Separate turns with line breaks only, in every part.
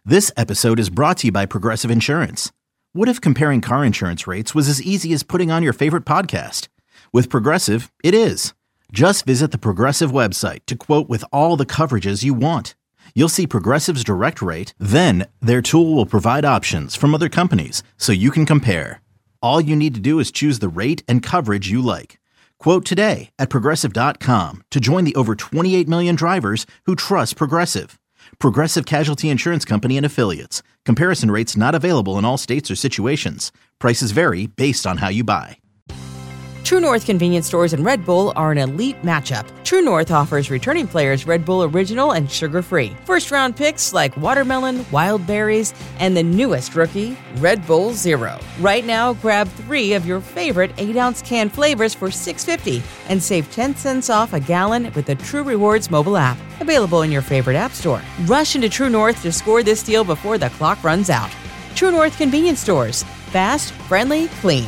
This episode is brought to you by Progressive Insurance. What if comparing car insurance rates was as easy as putting on your favorite podcast? With Progressive, it is. Just visit the Progressive website to quote with all the coverages you want. You'll see Progressive's direct rate, then their tool will provide options from other companies so you can compare. All you need to do is choose the rate and coverage you like. Quote today at Progressive.com to join the over 28 million drivers who trust Progressive. Progressive Casualty Insurance Company and Affiliates. Comparison rates not available in all states or situations. Prices vary based on how you buy.
True North convenience stores and Red Bull are an elite matchup. True North offers returning players Red Bull Original and sugar-free. First-round picks like watermelon, wild berries, and the newest rookie, Red Bull Zero. Right now, grab 3 of your favorite 8-ounce can flavors for $6.50 and save 10 cents off a gallon with the True Rewards mobile app. Available in your favorite app store. Rush into True North to score this deal before the clock runs out. True North convenience stores. Fast, friendly, clean.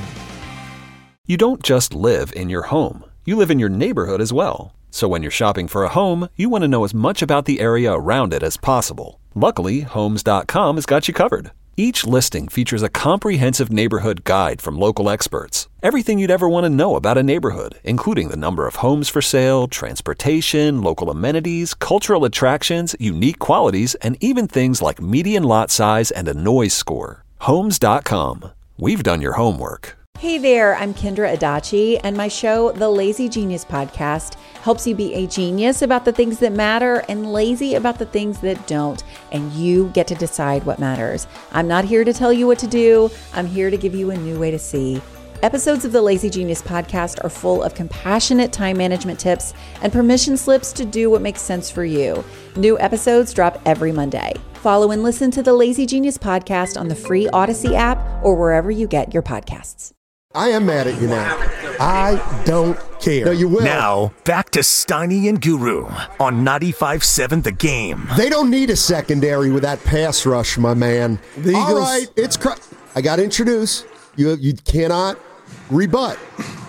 You don't just live in your home. You live in your neighborhood as well. So when you're shopping for a home, you want to know as much about the area around it as possible. Luckily, Homes.com has got you covered. Each listing features a comprehensive neighborhood guide from local experts. Everything you'd ever want to know about a neighborhood, including the number of homes for sale, transportation, local amenities, cultural attractions, unique qualities, and even things like median lot size and a noise score. Homes.com. We've done your homework.
Hey there, I'm Kendra Adachi, and my show, The Lazy Genius Podcast, helps you be a genius about the things that matter and lazy about the things that don't, and you get to decide what matters. I'm not here to tell you what to do. I'm here to give you a new way to see. Episodes of the Lazy Genius Podcast are full of compassionate time management tips and permission slips to do what makes sense for you. New episodes drop every Monday. Follow and listen to the Lazy Genius Podcast on the free Odyssey app or wherever you get your podcasts.
I am mad at you now. I don't care. No, you will.
Now, back to Steiny and Guru on 95.7 The Game.
They don't need a secondary with that pass rush, my man. The Eagles. All right, I got to introduce. You cannot rebut.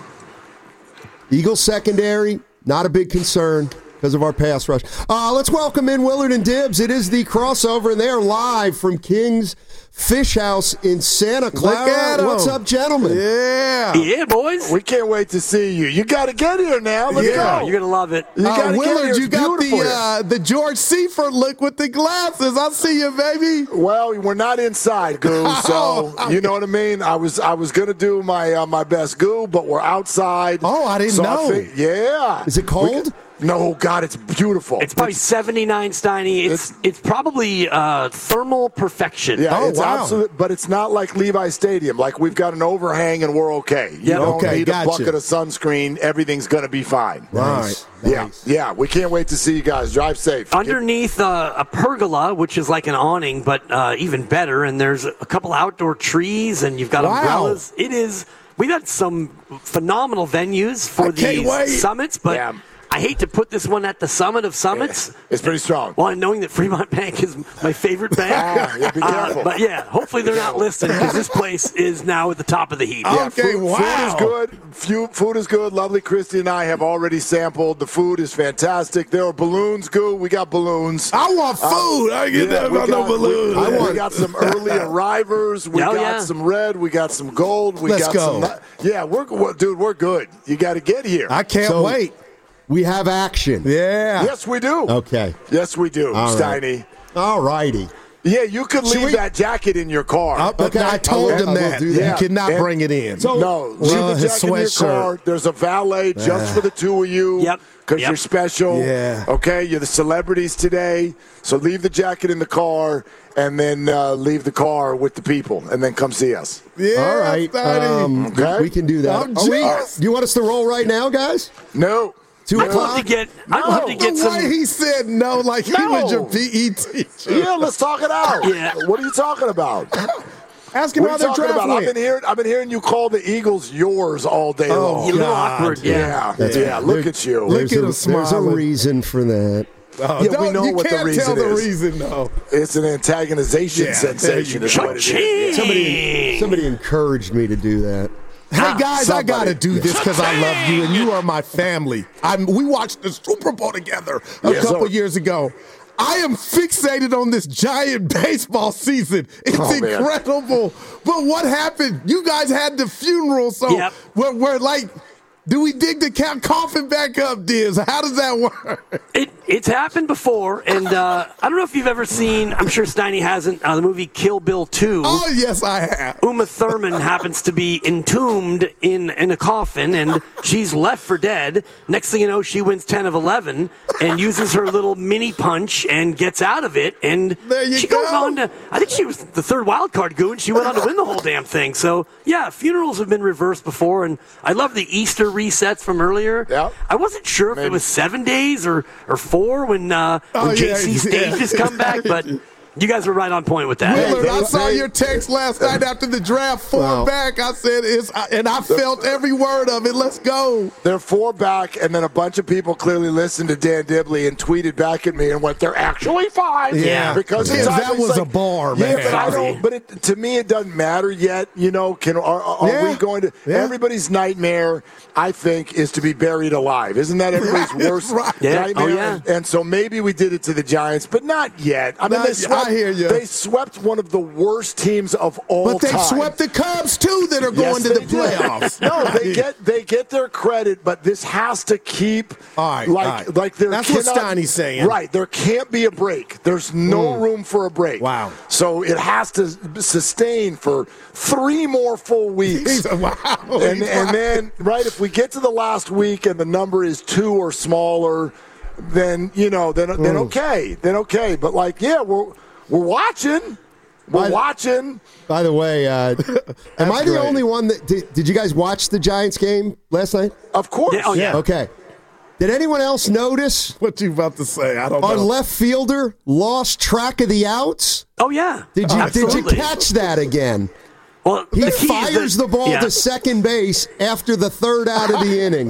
Eagles secondary, not a big concern because of our pass rush. Let's welcome in Willard and Dibbs. It is the crossover, and they are live from King's Fish House in Santa Clara. What's up, gentlemen?
Yeah, boys.
We can't wait to see you. You got to get here now. Let's go.
You're gonna love it.
You got to
Willard,
get here.
you got the George Seifert look with the glasses. I see you, baby.
Well, we're not inside, Goo. So you know what I mean. I was gonna do my best, Goo, but we're outside.
Oh, I didn't know. Is it cold?
No, God, it's beautiful.
It's probably 79, Steiny. It's probably thermal perfection.
Yeah, it's absolute, but it's not like Levi Stadium. Like, we've got an overhang and we're okay. You don't need a bucket of sunscreen. Everything's going to be fine.
Right.
Yeah. We can't wait to see you guys. Drive safe.
Underneath a pergola, which is like an awning, but even better, and there's a couple outdoor trees, and you've got umbrellas. It is. We've had some phenomenal venues for these summits, but... Yeah. I hate to put this one at the summit of summits.
It's pretty strong.
Well, knowing that Fremont Bank is my favorite bank.
Be careful.
But yeah, hopefully they're not listening because this place is now at the top of the heap.
Yeah, food is good. Food is good. Lovely Christy and I have already sampled. The food is fantastic. There are balloons, Goo. We got balloons.
I want food. I get that about no balloons.
We got some early arrivers. We got some red. We got some gold.
Let's go.
We're good. You got to get here.
I can't wait. We have action.
Yeah.
Yes, we do.
Okay.
Yes, we do, Steiny.
All righty.
Yeah, you could leave that jacket in your car.
Okay,
I told him that. You cannot bring it in.
Leave the jacket in your car. There's a valet just for the two of you.
Yep.
Because you're special.
Yeah.
Okay, you're the celebrities today. So leave the jacket in the car and then leave the car with the people and then come see us.
Yeah.
All right.
Okay.
We can do that. Do you want us to roll right now, guys?
No.
I'd love to get some.
The way he said no, like he was your PE teacher.
Yeah, let's talk it out.
Yeah.
What are you talking about?
Ask him how their draft went.
I've been hearing you call the Eagles yours all day long.
A little awkward.
Yeah. Look at you.
Look at him smiling.
There's a reason for that.
We know what the reason is.
You can't tell the reason, though.
It's an antagonization sensation. Is what it is.
Somebody encouraged me to do that.
Hey, guys, I got to do this because I love you and you are my family. We watched the Super Bowl together a couple years ago. I am fixated on this Giant baseball season. It's incredible. But what happened? You guys had the funeral, so we're like, do we dig the coffin back up, Diz? How does that work?
It's happened before, and I don't know if you've ever seen, I'm sure Steiny hasn't, the movie Kill Bill 2.
Oh, yes, I have.
Uma Thurman happens to be entombed in a coffin, and she's left for dead. Next thing you know, she wins 10 of 11 and uses her little mini punch and gets out of it. And she goes on to, I think she was the third wild card goon. She went on to win the whole damn thing. So, yeah, funerals have been reversed before, and I love the Easter resets from earlier.
Yep.
I wasn't sure if it was 7 days or 4 when JC Stages come back, but you guys were right on point with that.
Willard, I saw your text last night after the draft, 4 back. I said, and I felt every word of it. Let's go.
They're 4 back, and then a bunch of people clearly listened to Dan Dibley and tweeted back at me and went, they're actually 5.
Yeah.
Because
that was like, a bar, man.
Yeah, but to me, it doesn't matter yet. You know, are we going to – everybody's nightmare, I think, is to be buried alive. Isn't that everybody's worst nightmare?
Oh, yeah.
And so maybe we did it to the Giants, but not yet. I mean,
I hear you.
They swept one of the worst teams of all time.
But they swept the Cubs, too, that are going to the playoffs.
No, they get their credit, but this has to keep like there.
That's what Steiny's saying.
Right, there can't be a break. There's no room for a break.
Wow.
So it has to sustain for 3 more full weeks.
Wow.
And then if we get to the last week and the number is 2 or smaller, then okay. But we're watching. We're watching.
By the way, am I the only one that did you guys watch the Giants game last night?
Of course.
Yeah, oh, yeah.
Okay. Did anyone else notice
what you about to say? I don't know.
Our left fielder lost track of the outs.
Oh yeah.
Did you catch that again?
Well,
he fires the ball to second base after the 3rd out of the inning.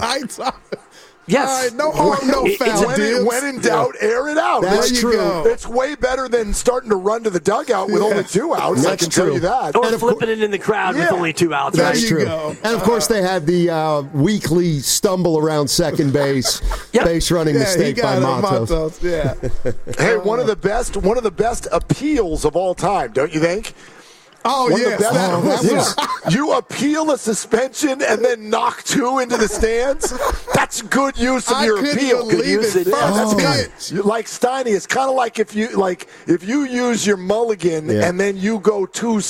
Yes.
No harm, no foul.
When in doubt, air it out.
That's true.
It's way better than starting to run to the dugout with only 2 outs. I can tell you that.
Or flipping it in the crowd with only 2 outs.
That's true. And, of course, they had the weekly stumble around second base, base running mistake by Matos.
Yeah.
Hey, one of the best appeals of all time, don't you think?
Oh, yes.
You appeal a suspension and then knock 2 into the stands? That's good use of your appeal.
Good usage.
Like Steiny, it's kind of like if you use your mulligan and then you go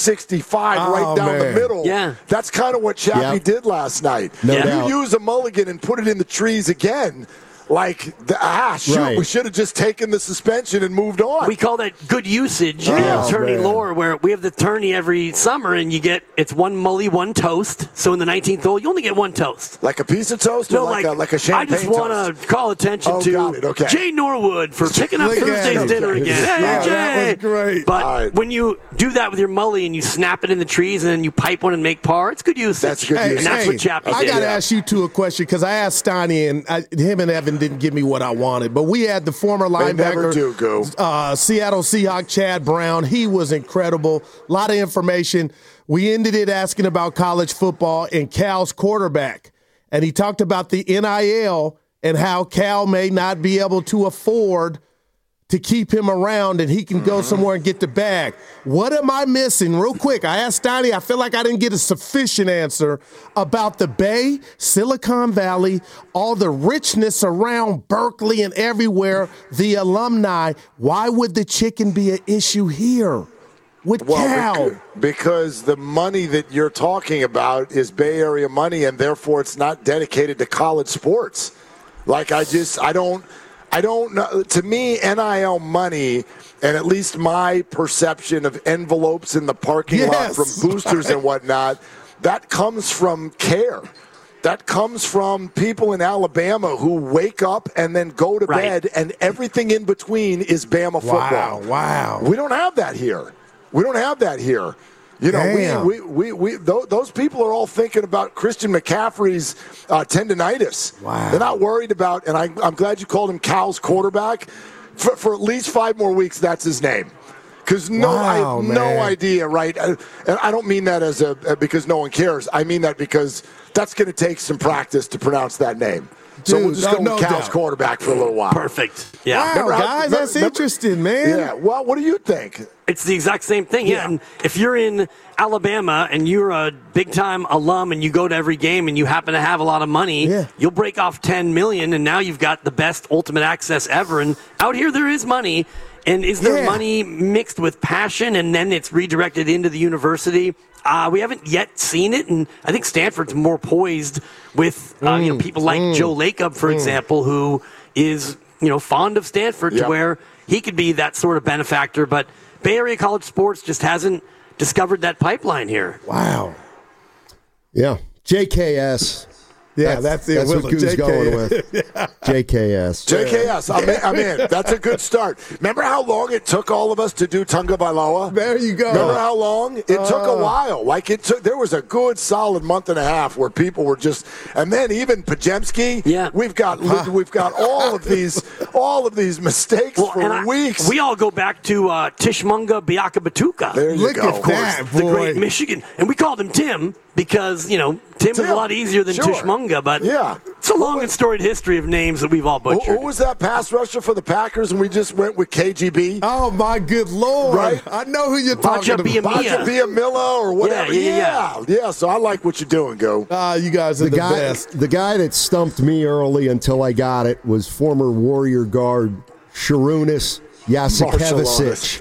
265 right down the middle.
Yeah.
That's kind of what Chappie did last night.
No doubt.
You use a mulligan and put it in the trees again. Like, we should have just taken the suspension and moved on.
We call that good usage in attorney lore, where we have the tourney every summer, and it's 1 mully, 1 toast. So in the 19th hole, you only get 1 toast.
Like a piece of toast or like a champagne toast?
I just want to call attention to Jay Norwood for picking up Thursday's dinner again. Hey, Jay!
That was great.
But when you do that with your mully and you snap it in the trees and then you pipe one and make par, it's good usage.
That's good usage.
And that's what Chappie did.
I got to ask you 2 a question, because I asked Steiny, and him and Evan didn't give me what I wanted. But we had the former linebacker, Seattle Seahawk Chad Brown. He was incredible. A lot of information. We ended it asking about college football and Cal's quarterback. And he talked about the NIL and how Cal may not be able to afford to keep him around and he can go somewhere and get the bag. What am I missing? Real quick, I asked Steiny, I feel like I didn't get a sufficient answer about the Bay, Silicon Valley, all the richness around Berkeley and everywhere, the alumni. Why would the chicken be an issue here with Cal?
Because the money that you're talking about is Bay Area money, and therefore it's not dedicated to college sports. Like, I don't know. To me, NIL money, and at least my perception of envelopes in the parking lot from boosters and whatnot, that comes from care. That comes from people in Alabama who wake up and then go to bed, and everything in between is Bama football.
Wow.
We don't have that here. You know, those people are all thinking about Christian McCaffrey's tendinitis.
Wow.
They're not worried about, and I'm glad you called him Cal's quarterback. For at least 5 more weeks, that's his name. Because I have no idea, right? And I don't mean that as because no one cares. I mean that because that's going to take some practice to pronounce that name. So we'll just go with Cal's quarterback for a little while.
Perfect. Yeah.
Wow, guys, that's interesting, man.
Yeah. Well, what do you think?
It's the exact same thing. Yeah. And if you're in Alabama and you're a big-time alum and you go to every game and you happen to have a lot of money, you'll break off $10 million, and now you've got the best ultimate access ever. And out here, there is money. And is there money mixed with passion, and then it's redirected into the university? We haven't yet seen it, and I think Stanford's more poised with people like Joe Lacob, for example, who is fond of Stanford to where he could be that sort of benefactor. But Bay Area college sports just hasn't discovered that pipeline here.
Wow. Yeah. JKS.
Yeah, that's it.
That's what Goo's going with. JKS.
JKS. I'm in. That's a good start. Remember how long it took all of us to do Tunga Bailoa?
There you go.
Remember how long? It took a while. There was a good solid month and a half where people were just, and then even Pajemski.
Yeah.
We've got all of these mistakes for weeks.
We all go back to Tishmunga Biaka Batuka.
There you go.
Look at that,
the great Michigan, and we called him Tim because Tim is a lot easier than Tishmunga, but it's a long and storied history of names that we've all butchered.
Who was that pass rusher for the Packers, and we just went with KGB?
Oh, my good Lord.
Right?
I know who you're talking about.
Baja Biamila or whatever. Yeah, so I like what you're doing, Go.
You guys are the best.
The guy that stumped me early until I got it was former Warrior guard Sharunas Yasikevicic.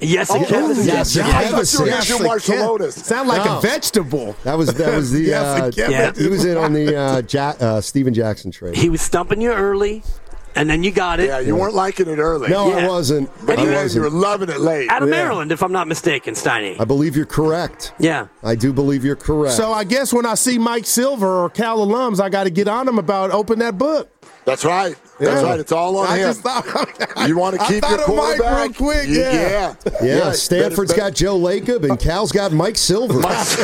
Yasikevicic.
Sound like a vegetable.
That was the he was in on the Steven Jackson trade.
He was stumping you early, and then you got it.
Yeah, you weren't liking it early.
No, I wasn't.
But you were loving it late.
Out of Maryland, if I'm not mistaken, Steiny.
I believe you're correct.
Yeah.
I do believe you're correct.
So I guess when I see Mike Silver or Cal alums, I got to get on them about open that book.
That's right. That's right. It's all on him. You want to keep your quarterback?
Real quick.
Yeah. Stanford's got Joe Lacob, and Cal's got Mike Silver.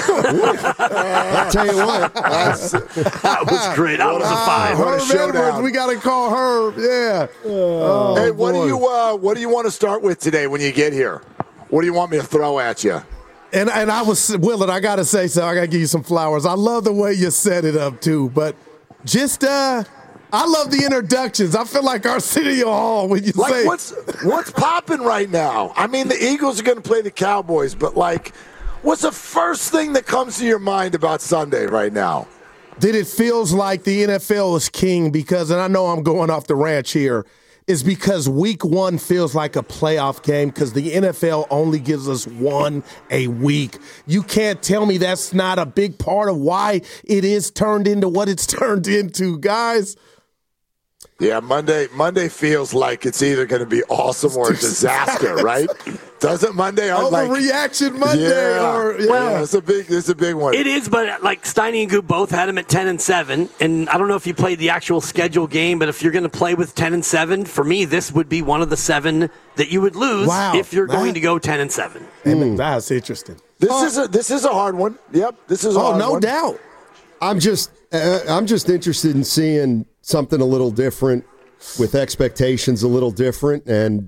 I'll tell you what.
That was great. That was a 5.
What a showdown.
We got to call Herb. Yeah.
Hey, what do you want to start with today when you get here? What do you want me to throw at you?
And I was Willard. I got to say so. I got to give you some flowers. I love the way you set it up too. But just I love the introductions. I feel like Arsenio Hall when you say
what's popping right now. I mean, the Eagles are going to play the Cowboys, but what's the first thing that comes to your mind about Sunday right now?
That it feels like the NFL is king because, and I know I'm going off the ranch here, is because week 1 feels like a playoff game because the NFL only gives us one a week. You can't tell me that's not a big part of why it is turned into what it's turned into, guys.
Yeah, Monday feels like it's either going to be awesome or a disaster, right? Doesn't Monday?
Overreaction Monday.
It's a big one.
It is, but Steiny and Goop both had them at 10-7, and I don't know if you played the actual schedule game, but if you're going to play with 10-7, for me, this would be one of the 7 that you would lose if you're going to go 10-7.
That's interesting.
This is a hard one. Yep, this is a hard one.
Oh, no doubt.
I'm just interested in seeing something a little different with expectations a little different and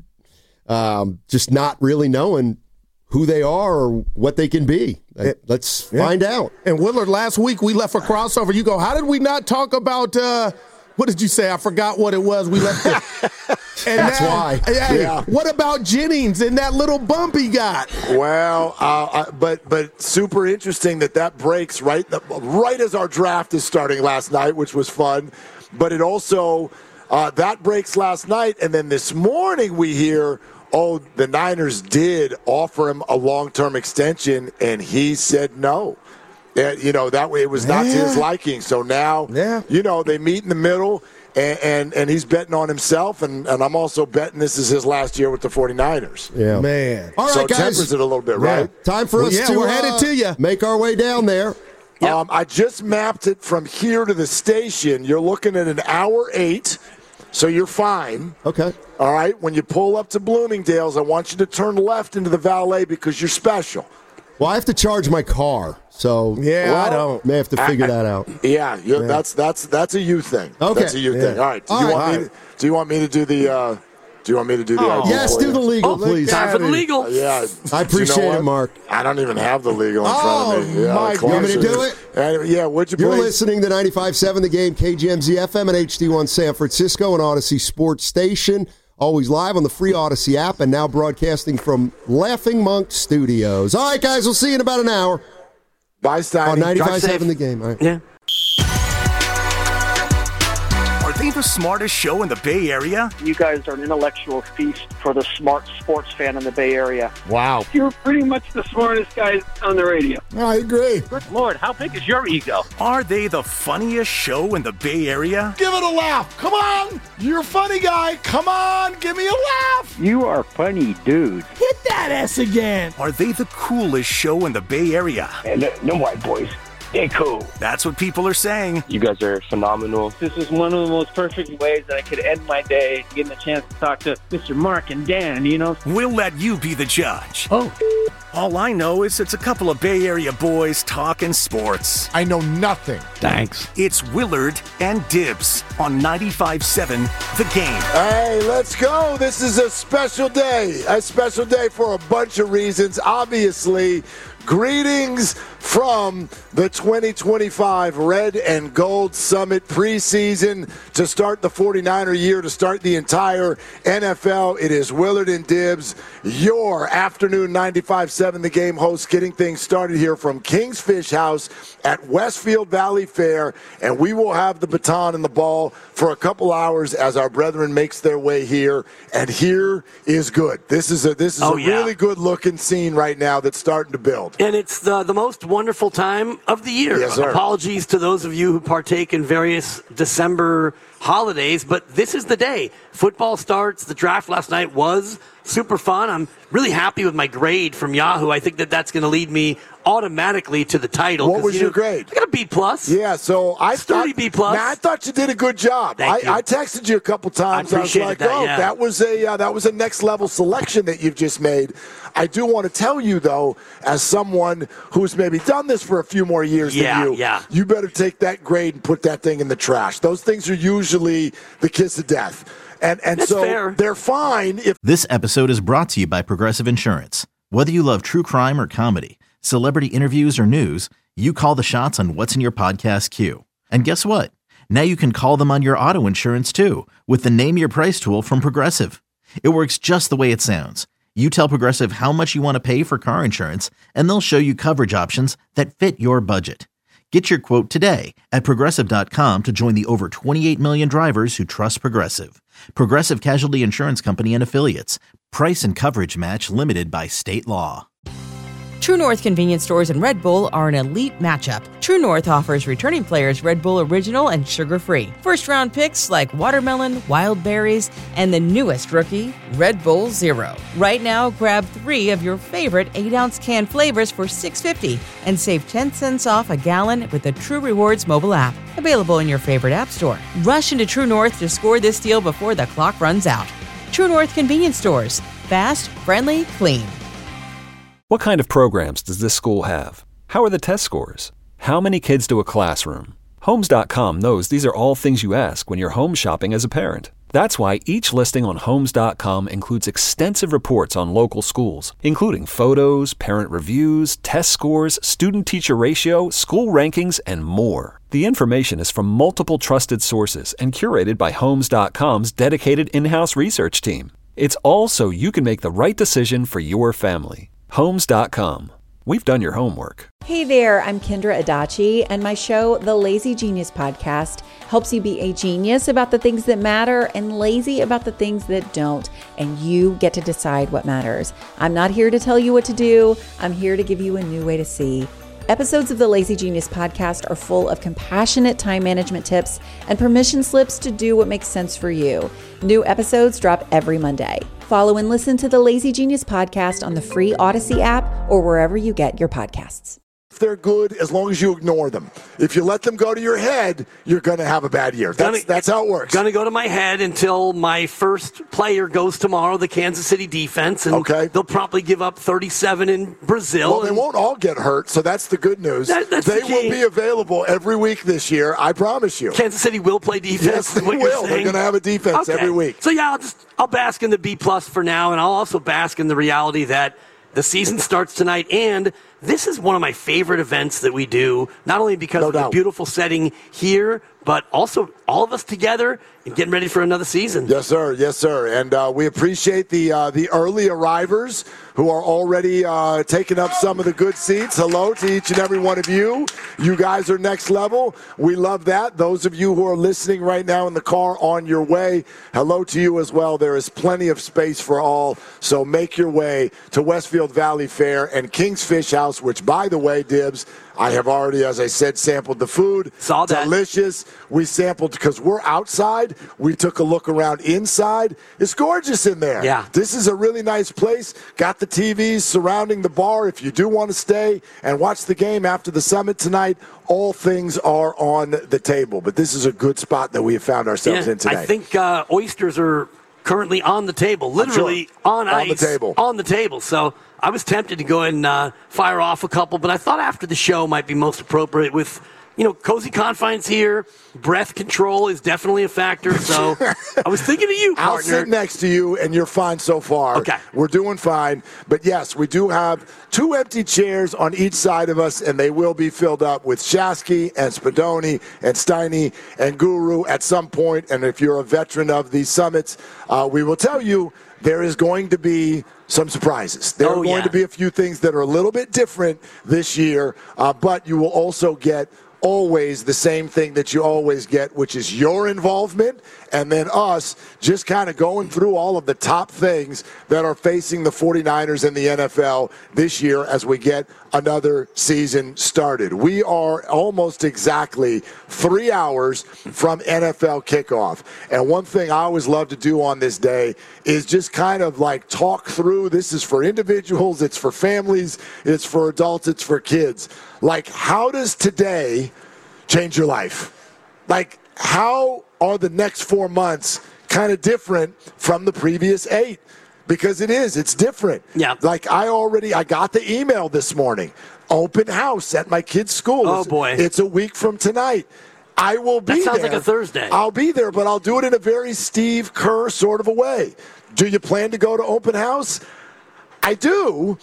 just not really knowing who they are or what they can be. Let's find out.
And Willard, last week we left a crossover. You go, how did we not talk about what did you say? I forgot what it was. We left it. And
that's why.
What about Jennings and that little bump he got?
Well, but super interesting that breaks right as our draft is starting last night, which was fun. But it also that breaks last night, and then this morning we hear, the Niners did offer him a long-term extension, and he said no. That way it was not to his liking. So now, they meet in the middle, and he's betting on himself, and I'm also betting this is his last year with the 49ers.
Yeah.
Man.
All right,
so
guys.
tempers it a little bit, right?
Time for us to
we're headed to you.
Make our way down there.
Yep. I just mapped it from here to the station. You're looking at an hour 8, so you're fine.
Okay.
All right. When you pull up to Bloomingdale's, I want you to turn left into the valet because you're special.
Well, I have to charge my car, so
I don't.
May have to figure that out.
Yeah, that's a you thing.
Okay.
That's a you thing. All right. Do you want me to do the Do you want me to do the idea?
Yes, do the legal, please.
Time for the legal.
Yeah.
I appreciate it, Mark.
I don't even have the legal in front of me.
Yeah, my God. You want me to do it?
Yeah, would you please?
You're listening to 95.7 The Game, KGMZ FM and HD1 San Francisco and Odyssey Sports Station. Always live on the free Odyssey app and now broadcasting from Laughing Monk Studios. All right, guys, we'll see you in about an hour.
Bye, Steiny.
On 95.7 The Game. All right.
Yeah.
Are they the smartest show in the Bay Area?
You guys are an intellectual feast for the smart sports fan in the Bay Area.
Wow.
You're pretty much the smartest guys on the radio.
I agree.
Good Lord, how big is your ego?
Are they the funniest show in the Bay Area?
Give it a laugh. Come on. You're a funny guy. Come on. Give me a laugh.
You are funny, dude.
Hit that S again.
Are they the coolest show in the Bay Area?
And no white boys. They're cool.
That's what people are saying.
You guys are phenomenal. This is one of the most perfect ways that I could end my day, getting a chance to talk to Mr. Mark and Dan, you know?
We'll let you be the judge.
Oh.
All I know is it's a couple of Bay Area boys talking sports.
I know nothing.
Thanks.
It's Willard and Dibs on 95.7 The Game.
Hey, let's go. This is a special day. A special day for a bunch of reasons. Obviously, greetings from the 2025 Red and Gold Summit preseason to start the 49er year, to start the entire NFL. It is Willard and Dibs, your afternoon 95.7 The Game host, getting things started here from King's Fish House at Westfield Valley Fair, and we will have the baton and the ball for a couple hours as our brethren makes their way here, and here is good. This is a really good looking scene right now that's starting to build.
And it's the most wonderful time of the year.
Yes, sir.
Apologies to those of you who partake in various December holidays, but this is the day. Football starts. The draft last night was super fun. I'm really happy with my grade from Yahoo. I think that's going to lead me automatically to the title.
What was your grade?
I got a B+.
Yeah, so I
thought B+.
I thought you did a good job. I texted you a couple times. I was like, that was a next level selection that you've just made. I do want to tell you though, as someone who's maybe done this for a few more years than you, you better take that grade and put that thing in the trash. Those things are usually the kiss of death. And so fair. They're fine if.
This episode is brought to you by Progressive Insurance. Whether you love true crime or comedy, celebrity interviews or news, you call the shots on what's in your podcast queue. And guess what? Now you can call them on your auto insurance too with the Name Your Price tool from Progressive. It works just the way it sounds. You tell Progressive how much you want to pay for car insurance, and they'll show you coverage options that fit your budget. Get your quote today at Progressive.com to join the over 28 million drivers who trust Progressive. Progressive Casualty Insurance Company and Affiliates. Price and coverage match limited by state law.
True North convenience stores and Red Bull are an elite matchup. True North offers returning players Red Bull Original and sugar-free. First-round picks like watermelon, wild berries, and the newest rookie, Red Bull Zero. Right now, grab 3 of your favorite 8-ounce can flavors for $6.50 and save 10 cents off a gallon with the True Rewards mobile app. Available in your favorite app store. Rush into True North to score this deal before the clock runs out. True North convenience stores. Fast, friendly, clean.
What kind of programs does this school have? How are the test scores? How many kids do a classroom? Homes.com knows these are all things you ask when you're home shopping as a parent. That's why each listing on Homes.com includes extensive reports on local schools, including photos, parent reviews, test scores, student-teacher ratio, school rankings, and more. The information is from multiple trusted sources and curated by Homes.com's dedicated in-house research team. It's all so you can make the right decision for your family. Homes.com. We've done your homework.
Hey there, I'm Kendra Adachi, and my show, The Lazy Genius Podcast, helps you be a genius about the things that matter and lazy about the things that don't, and you get to decide what matters. I'm not here to tell you what to do. I'm here to give you a new way to see. Episodes of the Lazy Genius Podcast are full of compassionate time management tips and permission slips to do what makes sense for you. New episodes drop every Monday. Follow and listen to the Lazy Genius Podcast on the free Odyssey app or wherever you get your podcasts.
they're good as long as you ignore them. If you let them go to your head, you're going to have a bad year. That's how it works.
Going to go to my head until my first player goes tomorrow, the Kansas City defense, and they'll probably give up 37 in Brazil.
Well, they won't all get hurt, so that's the good news. They will be available every week this year, I promise you.
Kansas City will play defense.
Yes, they will. They're going to have a defense every week.
So, yeah, I'll bask in the B+ for now, and I'll also bask in the reality that the season starts tonight, and this is one of my favorite events that we do, not only because of the beautiful setting here, but also all of us together and getting ready for another season.
Yes, sir. Yes, sir. And we appreciate the early arrivers who are already taking up some of the good seats. Hello to each and every one of you. You guys are next level. We love that. Those of you who are listening right now in the car on your way, hello to you as well. There is plenty of space for all, so make your way to Westfield Valley Fair and King's Fish House, which, by the way, Dibs, I have already, as I said, sampled the food.
Saw that.
Delicious. We sampled because we're outside. We took a look around inside. It's gorgeous in there.
Yeah.
This is a really nice place. Got the TVs surrounding the bar. If you do want to stay and watch the game after the Summit tonight, all things are on the table. But this is a good spot that we have found ourselves in today.
I think oysters are currently on the table, literally on ice. On the table. So I was tempted to go and fire off a couple, but I thought after the show might be most appropriate with, cozy confines here. Breath control is definitely a factor, so I was thinking of you, partner.
I'll sit next to you, and you're fine so far.
Okay.
We're doing fine. But, yes, we do have 2 empty chairs on each side of us, and they will be filled up with Shasky and Spadoni and Steiny and Guru at some point. And if you're a veteran of these summits, we will tell you there is going to be some surprises. There are going to be a few things that are a little bit different this year, but you will also get always the same thing that you always get, which is your involvement, and then us just kind of going through all of the top things that are facing the 49ers in the NFL this year as we get another season started. We are almost exactly 3 hours from NFL kickoff. And one thing I always love to do on this day is just kind of like talk through, this is for individuals, it's for families, it's for adults, it's for kids. Like, how does today change your life? Like, how are the next 4 months kind of different from the previous 8? Because it's different.
Yeah.
Like, I got the email this morning. Open house at my kid's school.
Oh, boy.
It's a week from tonight. I will be there.
That sounds like a Thursday.
I'll be there, but I'll do it in a very Steve Kerr sort of a way. Do you plan to go to open house? I do.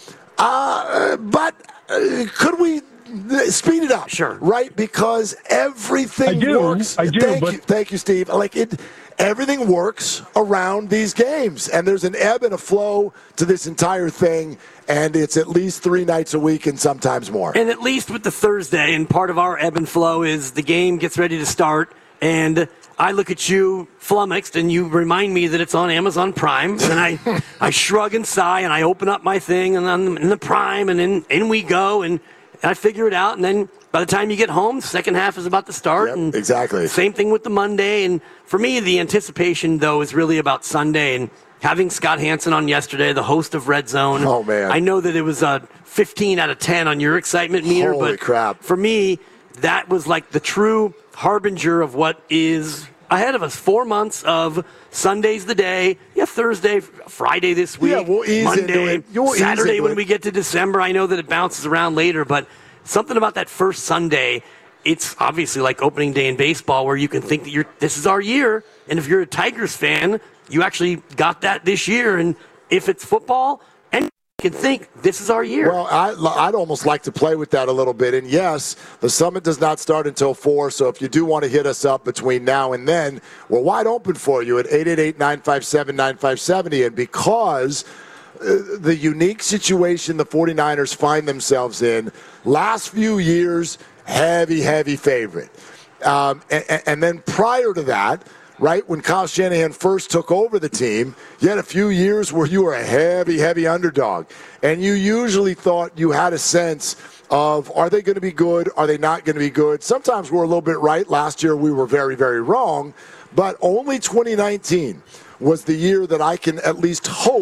But could we speed it up?
Sure.
Right? Because everything works.
I do.
Thank you, Steve. Everything works around these games, and there's an ebb and a flow to this entire thing, and it's at least 3 nights a week and sometimes more.
And at least with the Thursday, and part of our ebb and flow is the game gets ready to start, and I look at you flummoxed, and you remind me that it's on Amazon Prime, and I shrug and sigh, and I open up my thing, and I'm in the Prime, and in we go, and I figure it out, and then by the time you get home, the second half is about to start.
Yep,
and
exactly.
Same thing with the Monday. And for me, the anticipation, though, is really about Sunday. And having Scott Hansen on yesterday, the host of Red Zone.
Oh, man.
I know that it was a 15 out of 10 on your excitement meter.
Holy
but
crap.
For me, that was like the true harbinger of what is ahead of us. 4 months of Sunday's the day. Yeah, Thursday, Friday this week.
Yeah, we'll ease
Monday,
into it.
Saturday when we get to December. I know that it bounces around later, but something about that first Sunday, it's obviously like opening day in baseball where you can think that this is our year. And if you're a Tigers fan, you actually got that this year. And if it's football, and you can think this is our year.
Well, I'd almost like to play with that a little bit. And yes, the Summit does not start until 4. So if you do want to hit us up between now and then, we're wide open for you at 888-957-9570. And because the unique situation the 49ers find themselves in, last few years, heavy favorite. And then prior to that, right, when Kyle Shanahan first took over the team, you had a few years where you were a heavy underdog. And you usually thought you had a sense of, are they going to be good? Are they not going to be good? Sometimes we're a little bit right. Last year we were very, very wrong. But only 2019 was the year that I can at least hope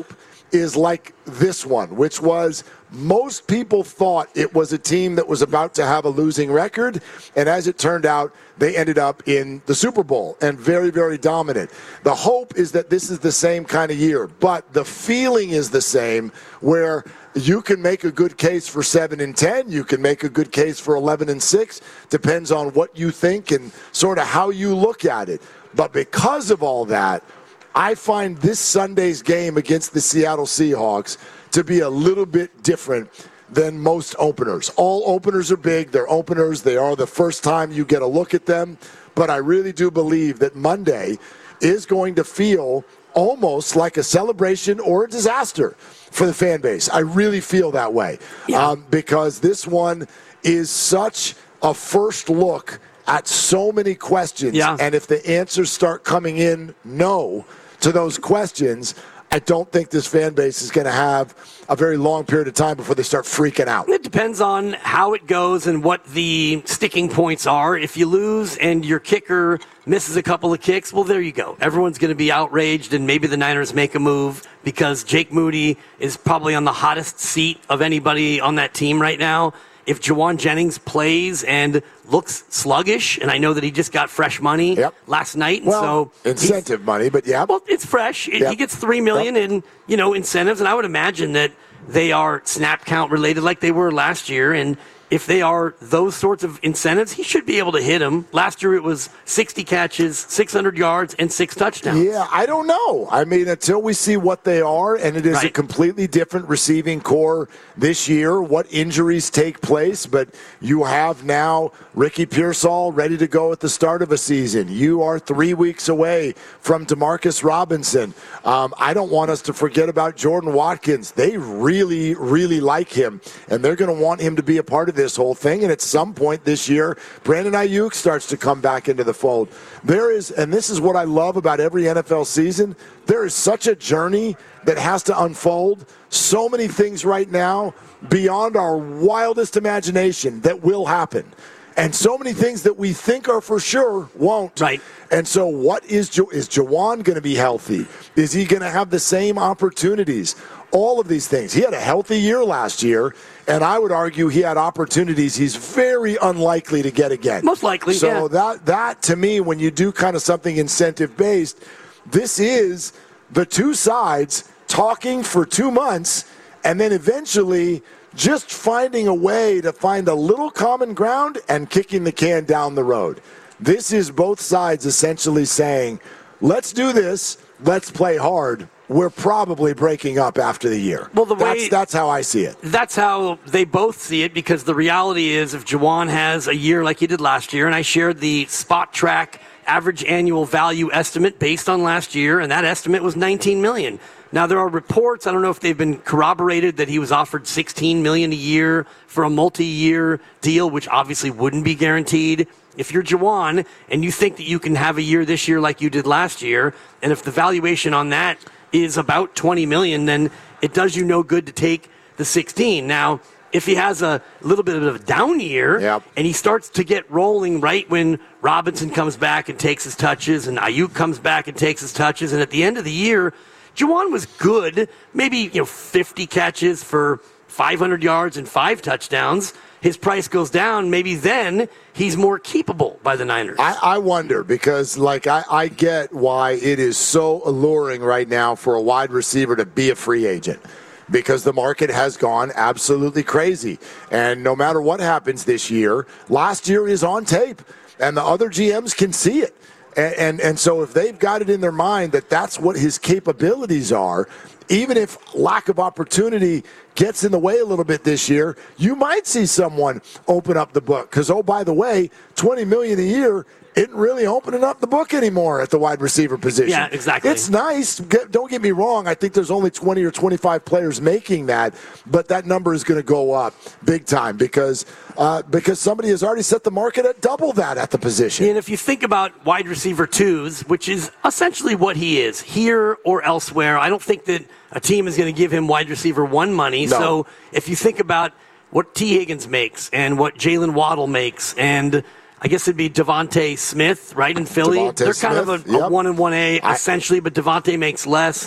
is like this one, which was most people thought it was a team that was about to have a losing record, and as it turned out, they ended up in the Super Bowl and very, very dominant. The hope is that this is the same kind of year, but the feeling is the same, where you can make a good case for 7-10, you can make a good case for 11-6, depends on what you think and sort of how you look at it. But because of all that, I find this Sunday's game against the Seattle Seahawks to be a little bit different than most openers. All openers are big. They're openers. They are the first time you get a look at them. But I really do believe that Monday is going to feel almost like a celebration or a disaster for the fan base. I really feel that way. Yeah. Because this one is such a first look at so many questions. Yeah. And if the answers start coming in no to those questions, I don't think this fan base is going to have a very long period of time before they start freaking out.
It depends on how it goes and what the sticking points are. If you lose and your kicker misses a couple of kicks, well, there you go. Everyone's going to be outraged, and maybe the Niners make a move because Jake Moody is probably on the hottest seat of anybody on that team right now. If Jauan Jennings plays and looks sluggish, and I know that he just got fresh money last night, and
well, so incentive money, but yeah,
well, it's fresh. He gets $3 million in incentives, and I would imagine that they are snap count related, like they were last year, and if they are those sorts of incentives, he should be able to hit them. Last year it was 60 catches, 600 yards, and 6 touchdowns.
Yeah, I don't know. I mean, until we see what they are, and it is a completely different receiving core this year, what injuries take place, but you have now Ricky Pearsall ready to go at the start of a season. You are 3 weeks away from Demarcus Robinson. I don't want us to forget about Jordan Watkins. They really, really like him, and they're going to want him to be a part of this whole thing. And at some point this year, Brandon Ayuk starts to come back into the fold. There is, and this is what I love about every NFL season, there is such a journey that has to unfold. So many things right now beyond our wildest imagination that will happen. And so many things that we think are for sure won't.
Right.
And so what is Jauan going to be healthy? Is he going to have the same opportunities? All of these things. He had a healthy year last year, and I would argue he had opportunities he's very unlikely to get again.
Most likely,
so that to me, when you do kind of something incentive-based, this is the two sides talking for 2 months, and then eventually just finding a way to find a little common ground and kicking the can down the road. This is both sides essentially saying, let's do this, let's play hard. We're probably breaking up after the year.
Well,
that's how I see it.
That's how they both see it, because the reality is if Jauan has a year like he did last year, and I shared the Spot Track average annual value estimate based on last year, and that estimate was $19 million. Now, there are reports, I don't know if they've been corroborated, that he was offered $16 million a year for a multi-year deal, which obviously wouldn't be guaranteed. If you're Jauan and you think that you can have a year this year like you did last year, and if the valuation on that is about $20 million, then it does you no good to take the 16. Now, if he has a little bit of a down year and he starts to get rolling right when Robinson comes back and takes his touches and Ayuk comes back and takes his touches, and at the end of the year, Jauan was good, maybe 50 catches for 500 yards and 5 touchdowns. His price goes down, maybe then he's more keepable by the Niners.
I wonder, because I get why it is so alluring right now for a wide receiver to be a free agent, because the market has gone absolutely crazy. And no matter what happens this year, last year is on tape, and the other GMs can see it. And so if they've got it in their mind that that's what his capabilities are, even if lack of opportunity gets in the way a little bit this year, you might see someone open up the book. Because, oh, by the way, $20 million a year isn't really opening up the book anymore at the wide receiver position.
Yeah, exactly.
It's nice. Don't get me wrong. I think there's only 20 or 25 players making that, but that number is going to go up big time because somebody has already set the market at double that at the position.
And if you think about wide receiver twos, which is essentially what he is, here or elsewhere, I don't think that a team is going to give him wide receiver one money.
No.
So if you think about what T. Higgins makes and what Jalen Waddle makes, and I guess it'd be Devontae Smith, right, in Philly. They're kind of a 1 and 1A essentially, but Devontae makes less.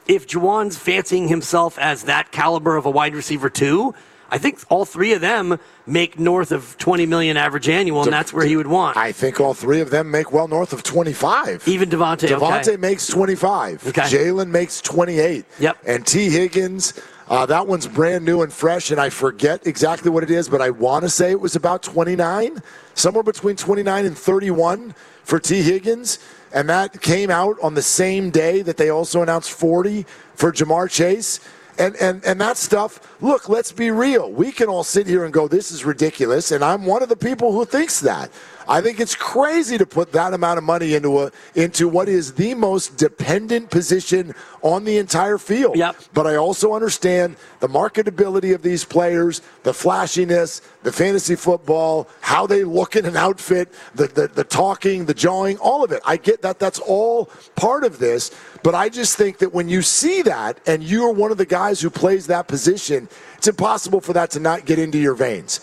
if Juwan's fancying himself as that caliber of a wide receiver too, I think all three of them make north of $20 million average annual, and that's where he would want.
I think all three of them make well north of 25.
Even Devontae.
Devontae makes 25.
Okay.
Jalen makes 28.
Yep.
And T. Higgins, that one's brand new and fresh, and I forget exactly what it is, but I want to say it was about 29, somewhere between 29 and 31 for T. Higgins. And that came out on the same day that they also announced 40 for Jamar Chase. And that stuff, look, let's be real. We can all sit here and go, this is ridiculous, and I'm one of the people who thinks that. I think it's crazy to put that amount of money into what is the most dependent position on the entire field.
Yep.
But I also understand the marketability of these players, the flashiness, the fantasy football, how they look in an outfit, the talking, the jawing, all of it. I get that. That's all part of this. But I just think that when you see that and you're one of the guys who plays that position, it's impossible for that to not get into your veins.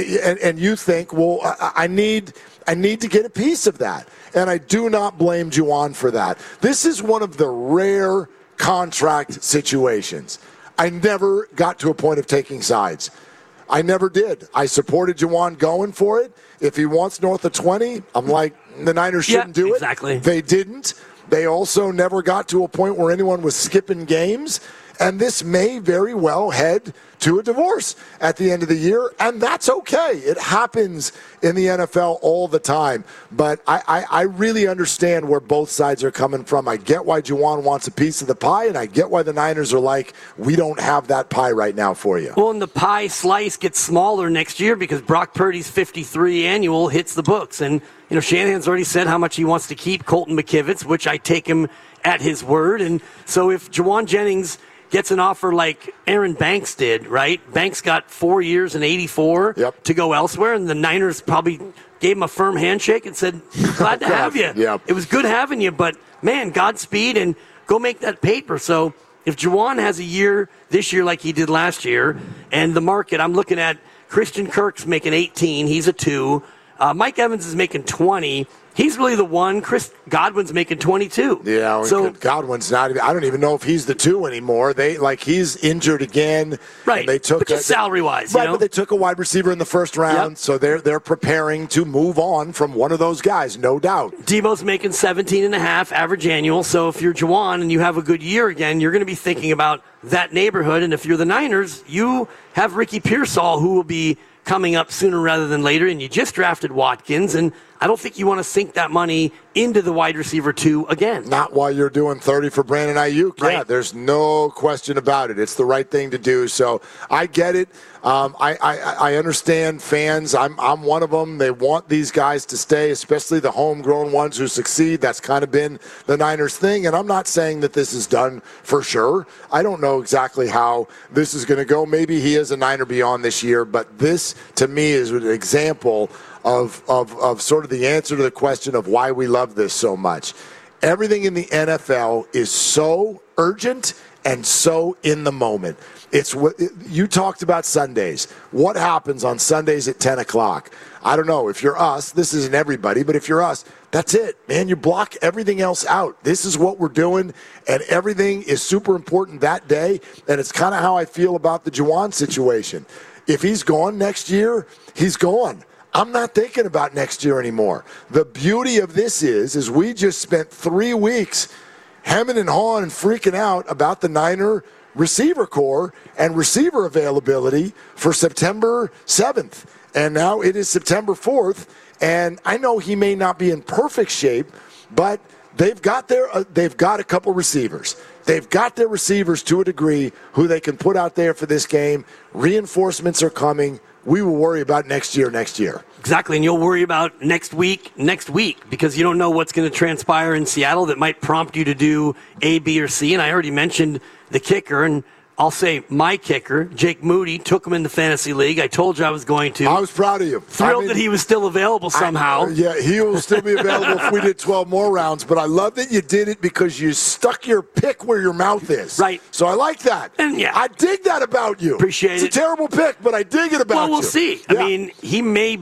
And you think, well, I need to get a piece of that. And I do not blame Juwan for that. This is one of the rare contract situations. I never got to a point of taking sides. I never did. I supported Juwan going for it. If he wants north of 20, I'm like, the Niners shouldn't do it.
Exactly.
They didn't. They also never got to a point where anyone was skipping games. And this may very well head to a divorce at the end of the year, and that's okay. It happens in the NFL all the time. But I really understand where both sides are coming from. I get why Juwan wants a piece of the pie, and I get why the Niners are like, we don't have that pie right now for you.
Well, and the pie slice gets smaller next year because Brock Purdy's 53 annual hits the books. And, Shanahan's already said how much he wants to keep Colton McKivitz, which I take him at his word. And so if Juwan Jennings gets an offer like Aaron Banks did, right? Banks got 4 years and 84 to go elsewhere, and the Niners probably gave him a firm handshake and said, glad to have you.
Yep.
It was good having you, but, man, Godspeed, and go make that paper. So if Juwan has a year this year like he did last year, and the market, I'm looking at Christian Kirk's making 18. He's a 2. Mike Evans is making 20. He's really the one. Chris Godwin's making 22.
Yeah, so Godwin's not even, I don't even know if he's the 2 anymore. He's injured again.
Right.
And they took
but just salary-wise,
but they took a wide receiver in the first round, so they're preparing to move on from one of those guys, no doubt.
Debo's making 17.5 average annual, so if you're Juwan and you have a good year again, you're going to be thinking about that neighborhood. And if you're the Niners, you have Ricky Pearsall, who will be coming up sooner rather than later, and you just drafted Watkins, and I don't think you want to sink that money into the wide receiver 2 again.
Not while you're doing 30 for Brandon Ayuk.
Right.
Yeah, there's no question about it. It's the right thing to do. So I get it. I understand fans. I'm one of them. They want these guys to stay, especially the homegrown ones who succeed. That's kind of been the Niners thing. And I'm not saying that this is done for sure. I don't know exactly how this is going to go. Maybe he is a Niner beyond this year. But this, to me, is an example of sort of the answer to the question of why we love this so much. Everything in the NFL is so urgent and so in the moment. It's what you talked about Sundays. What happens on Sundays at 10 o'clock? I don't know. If you're us, this isn't everybody, but if you're us, that's it, man. You block everything else out. This is what we're doing, and everything is super important that day, and it's kind of how I feel about the Juwan situation. If he's gone next year, he's gone. I'm not thinking about next year anymore. The beauty of this is we just spent 3 weeks hemming and hawing and freaking out about the Niner receiver core and receiver availability for September 7th. And now it is September 4th. And I know he may not be in perfect shape, but they've got a couple receivers. They've got their receivers to a degree who they can put out there for this game. Reinforcements are coming. We will worry about next year.
Exactly, and you'll worry about next week, because you don't know what's going to transpire in Seattle that might prompt you to do A, B, or C. And I already mentioned the kicker, and I'll say my kicker, Jake Moody, took him in the fantasy league. I told you I was going to.
I was proud of you.
Thrilled that he was still available somehow.
Yeah, he will still be available if we did 12 more rounds, but I love that you did it because you stuck your pick where your mouth is.
Right.
So I like that.
And yeah.
I dig that about you.
Appreciate it.
It's a terrible pick, but I dig it about you.
Well, we'll see.
Yeah.
I mean, he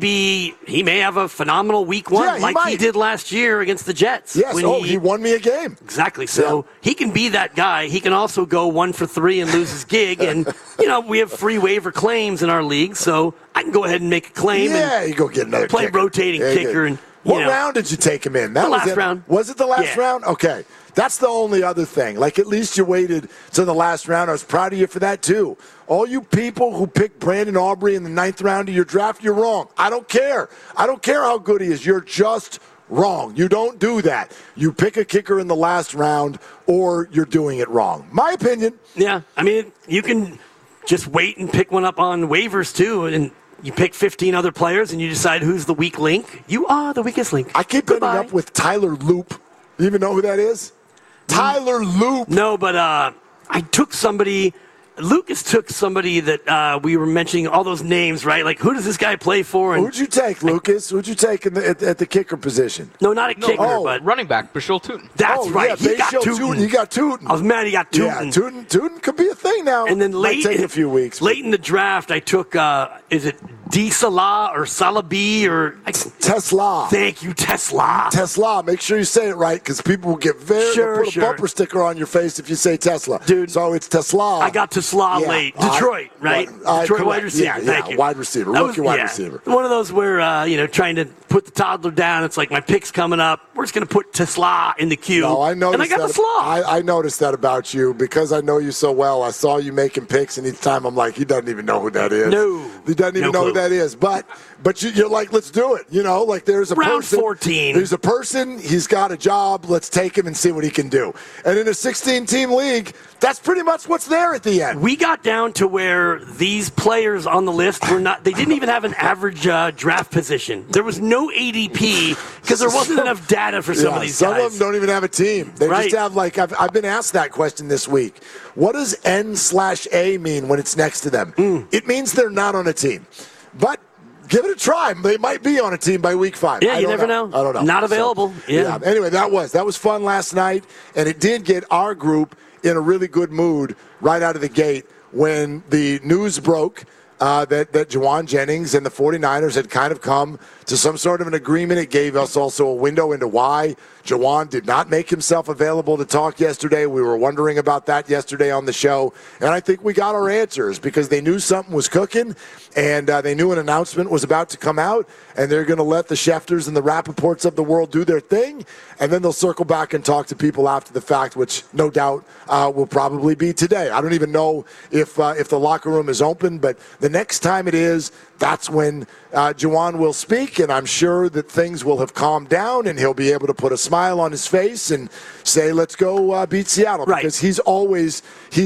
may have a phenomenal week one he did last year against the Jets.
Yes, he won me a game.
Exactly. So he can be that guy. He can also go 1 for 3 and lose his gig. And, we have free waiver claims in our league, so I can go ahead and make a claim.
Yeah, you go get another
play
kicker.
Rotating kicker. And
what round did you take him in?
The last round.
Was it the last round? Okay. That's the only other thing. Like, at least you waited to the last round. I was proud of you for that, too. All you people who picked Brandon Aubrey in the 9th round of your draft, you're wrong. I don't care. I don't care how good he is. You're just wrong. You don't do that. You pick a kicker in the last round, or you're doing it wrong. My opinion.
Yeah. I mean, you can just wait and pick one up on waivers, too, and you pick 15 other players, and you decide who's the weak link. You are the weakest link.
I keep ending up with Tyler Loop. You even know who that is? Tyler Loop.
No, but I took somebody. Lucas took somebody that we were mentioning, all those names, right? Like, who does this guy play for? And
who'd you take, Lucas? Who'd you take at the kicker position?
No, not a kicker, but
running back, Bashil Tootin.
That's right.
Yeah, he got Tootin.
I was mad he got Tootin.
Yeah, Tootin could be a thing now.
And then
might take a few weeks.
Late in the draft, I took, is it D. Salah or Salabi or
Tesla?
Thank you, Tesla.
Tesla. Make sure you say it right because people will get put a bumper sticker on your face if you say Tesla.
Dude.
So it's Tesla.
I got Tesla late. Detroit, right? Detroit wide receiver.
Yeah,
Thank you.
Wide receiver. Rookie wide receiver.
One of those where, trying to put the toddler down. It's like my pick's coming up. We're just going to put Tesla in the queue.
No, I noticed
and I got the slaw.
I noticed that about you because I know you so well. I saw you making picks, and each time I'm like, he doesn't even know who that is.
No.
He doesn't even know who that is. But you're like, let's do it. Like there's a
round
person.
14.
There's a person. He's got a job. Let's take him and see what he can do. And in a 16-team league, that's pretty much what's there at the end.
We got down to where these players on the list were not. They didn't even have an average draft position. There was no ADP because there wasn't enough data for some of these guys.
Some of them don't even have a team. They just have I've been asked that question this week. What does N/A mean when it's next to them? It means they're not on a team. But give it a try. They might be on a team by week 5.
Yeah, you never know.
I don't know.
Not available. Yeah.
Anyway, that was fun last night, and it did get our group in a really good mood right out of the gate when the news broke that Jauan Jennings and the 49ers had kind of come to some sort of an agreement. It gave us also a window into why Jauan did not make himself available to talk yesterday. We were wondering about that yesterday on the show, and I think we got our answers because they knew something was cooking, and they knew an announcement was about to come out, and they're going to let the Schefters and the Rappaports of the world do their thing, and then they'll circle back and talk to people after the fact, which no doubt will probably be today. I don't even know if the locker room is open, but the next time it is, that's when Jauan will speak, and I'm sure that things will have calmed down, and he'll be able to put a smile on his face and say, let's go beat Seattle.
Right.
Because he's always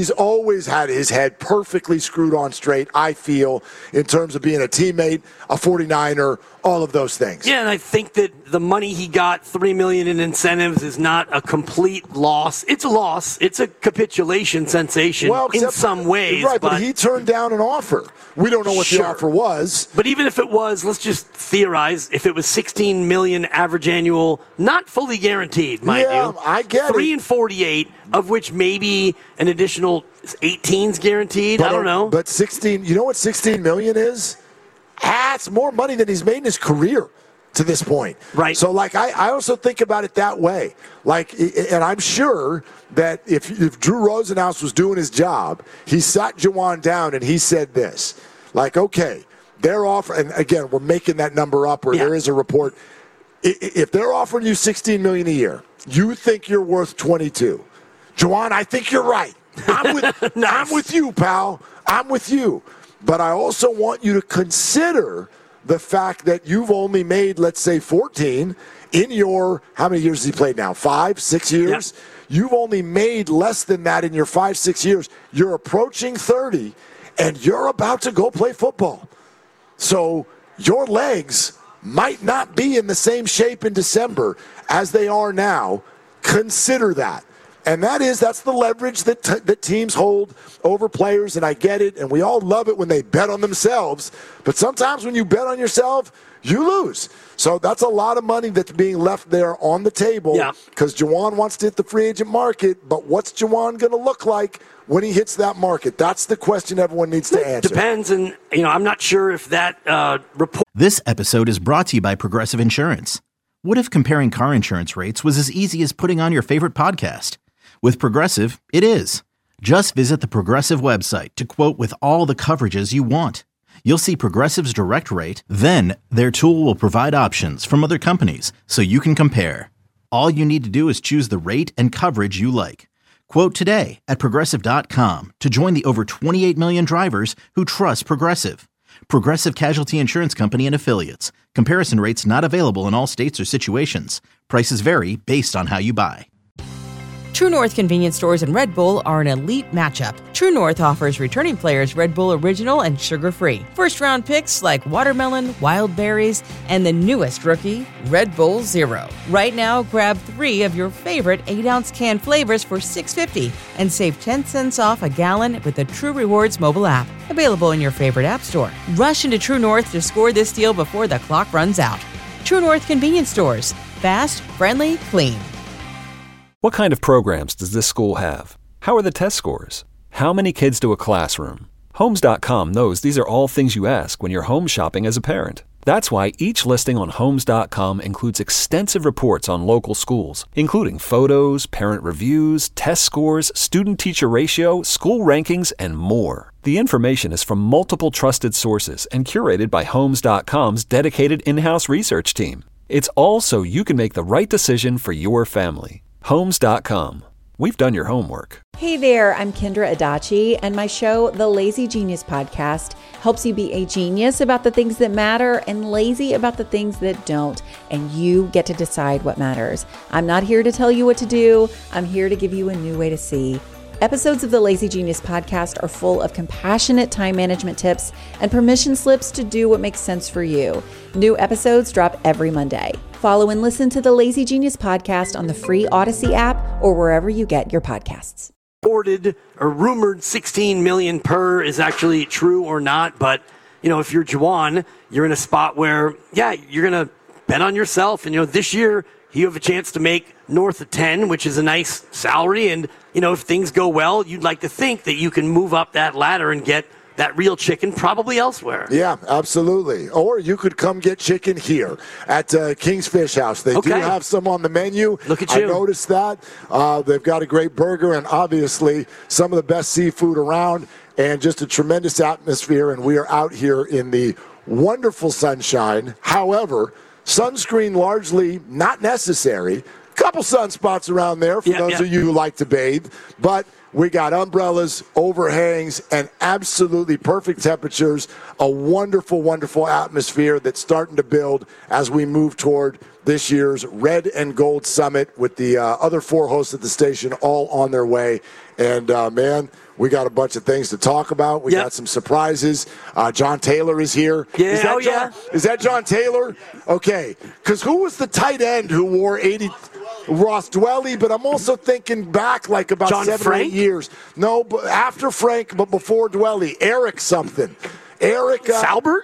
had his head perfectly screwed on straight, I feel, in terms of being a teammate, a 49er, all of those things.
Yeah, and I think that the money he got, $3 million in incentives, is not a complete loss. It's a loss. It's a capitulation sensation in some ways.
Right, but he turned down an offer. We don't know what the offer was.
But even if it was, let's just theorize, if it was $16 million average annual, not fully guaranteed, mind you.
I get
3 and 48, of which maybe an additional 18's guaranteed. I don't know.
But 16, you know what 16 million is? It's more money than he's made in his career to this point.
Right.
So, I also think about it that way. And I'm sure that if Drew Rosenhaus was doing his job, he sat Jauan down and he said this, okay, they're offering, and again, we're making that number up where there is a report. If they're offering you $16 million a year, you think you're worth 22. Jauan, I think you're right. I'm with you, pal. I'm with you. But I also want you to consider the fact that you've only made, let's say, 14 in your, how many years has he played now? 5, 6 years? Yep. You've only made less than that in your 5, 6 years. You're approaching 30, and you're about to go play football. So your legs might not be in the same shape in December as they are now. Consider that. And that's the leverage that teams hold over players, and I get it, and we all love it when they bet on themselves. But sometimes when you bet on yourself, you lose. So that's a lot of money that's being left there on the table because Juwan wants to hit the free agent market, but what's Juwan going to look like when he hits that market? That's the question everyone needs to answer.
Depends, and I'm not sure if that report.
This episode is brought to you by Progressive Insurance. What if comparing car insurance rates was as easy as putting on your favorite podcast? With Progressive, it is. Just visit the Progressive website to quote with all the coverages you want. You'll see Progressive's direct rate, then their tool will provide options from other companies so you can compare. All you need to do is choose the rate and coverage you like. Quote today at Progressive.com to join the over 28 million drivers who trust Progressive. Progressive Casualty Insurance Company and Affiliates. Comparison rates not available in all states or situations. Prices vary based on how you buy.
True North convenience stores and Red Bull are an elite matchup. True North offers returning players Red Bull Original and sugar-free. First-round picks like watermelon, wild berries, and the newest rookie, Red Bull Zero. Right now, grab 3 of your favorite 8-ounce can flavors for $6.50 and save 10 cents off a gallon with the True Rewards mobile app. Available in your favorite app store. Rush into True North to score this deal before the clock runs out. True North convenience stores. Fast, friendly, clean.
What kind of programs does this school have? How are the test scores? How many kids do a classroom? Homes.com knows these are all things you ask when you're home shopping as a parent. That's why each listing on Homes.com includes extensive reports on local schools, including photos, parent reviews, test scores, student-teacher ratio, school rankings, and more. The information is from multiple trusted sources and curated by Homes.com's dedicated in-house research team. It's all so you can make the right decision for your family. Homes.com. We've done your homework.
Hey there, I'm Kendra Adachi, and my show, The Lazy Genius Podcast, helps you be a genius about the things that matter and lazy about the things that don't, and you get to decide what matters. I'm not here to tell you what to do. I'm here to give you a new way to see. Episodes of the Lazy Genius Podcast are full of compassionate time management tips and permission slips to do what makes sense for you. New episodes drop every Monday. Follow and listen to the Lazy Genius Podcast on the free Odyssey app or wherever you get your podcasts.
Reported or rumored 16 million per is actually true or not, but if you're Juwan, you're in a spot where you're going to bet on yourself, and this year you have a chance to make north of 10, which is a nice salary, and if things go well, you'd like to think that you can move up that ladder and get that real chicken probably elsewhere.
Yeah, absolutely. Or you could come get chicken here at King's Fish House. They do have some on the menu.
Look at you.
I noticed that. They've got a great burger and obviously some of the best seafood around and just a tremendous atmosphere. And we are out here in the wonderful sunshine. However, sunscreen largely not necessary. Couple sunspots around there for those of you who like to bathe. But we got umbrellas, overhangs, and absolutely perfect temperatures. A wonderful, wonderful atmosphere that's starting to build as we move toward this year's Red and Gold Summit with the other 4 hosts at the station all on their way. And, man, we got a bunch of things to talk about. We got some surprises. John Taylor is here.
Yeah,
Is that John Taylor? Okay. Because who was the tight end who wore 80? Ross Dwelly, but I'm also thinking back like about
John
7
Frank?
or 8 years. No, but after Frank, but before Dwelly. Eric something. Eric
Salbert?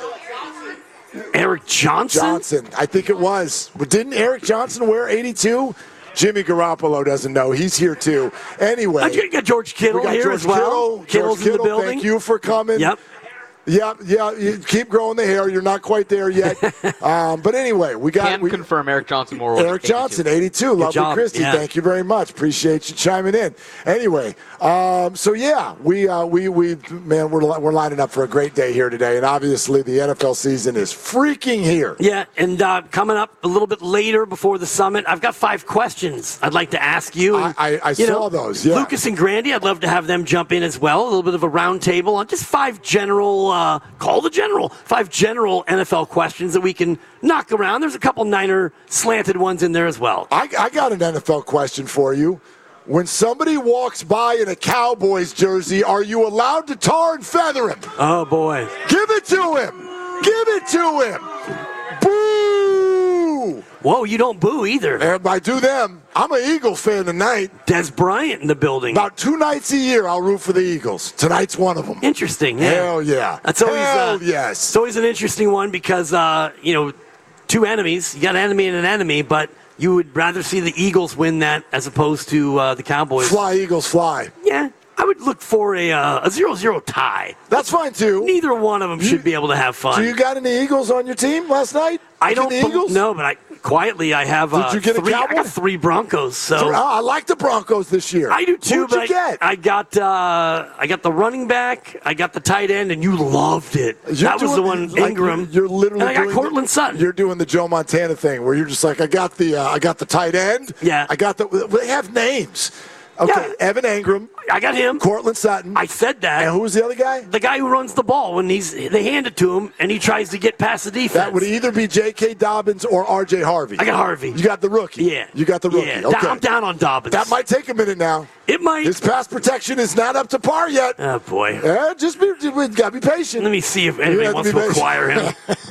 Eric Johnson?
Johnson, I think it was. But didn't Eric Johnson wear 82? Jimmy Garoppolo doesn't know. He's here too. Anyway.
You got George Kittle here
George
as well. Kittle's in the building.
Thank you for coming.
Yep.
Yeah, you keep growing the hair. You're not quite there yet. But anyway, we
confirm Eric Johnson more.
Eric Johnson, 82. Lovely
job.
Christy.
Yeah.
Thank you very much. Appreciate you chiming in. Anyway, we're lining up for a great day here today, and obviously the NFL season is freaking here.
Yeah, and coming up a little bit later before the summit, I've got 5 questions I'd like to ask you.
I saw those. Yeah.
Lucas and Grandy, I'd love to have them jump in as well. A little bit of a round table on just 5 general. 5 general NFL questions that we can knock around. There's a couple Niner slanted ones in there as well.
I got an NFL question for you. When somebody walks by in a Cowboys jersey, are you allowed to tar and feather him?
Oh, boy.
Give it to him. Give it to him. Boo!
Whoa, you don't boo either.
And I do them. I'm an Eagles fan tonight.
Des Bryant in the building.
About 2 nights a year, I'll root for the Eagles. Tonight's one of them.
Interesting. Yeah.
Hell yeah.
That's always,
yes.
It's always an interesting one because, two enemies. You got an enemy and an enemy, but you would rather see the Eagles win that as opposed to the Cowboys.
Fly, Eagles, fly.
Yeah. I would look for a 0-0 tie.
That's fine, too.
Neither one of them should be able to have fun.
So you got any Eagles on your team last night?
I don't.
Eagles?
No, but I have.
Did you get
three,
a Cowboy?
I got 3 Broncos. So
I like the Broncos this year.
I do too.
Who'd you get?
I got the running back. I got the tight end, and you loved it. That was the one, Ingram.
You're literally.
And I got Cortland Sutton.
You're doing the Joe Montana thing, where you're just like, I got the tight end.
Yeah.
I got the. They have names. Okay, yeah. Evan Ingram.
I got him.
Cortland Sutton.
I said that.
And who was the other guy?
The guy who runs the ball when they hand it to him and he tries to get past the defense.
That would either be J.K. Dobbins or R.J. Harvey.
I got Harvey.
You got the rookie.
Yeah.
You got the rookie.
Yeah.
Okay.
I'm down on Dobbins.
That might take a minute now.
It might.
His pass protection is not up to par yet.
Oh, boy.
We got to be patient.
Let me see if anybody wants to acquire him.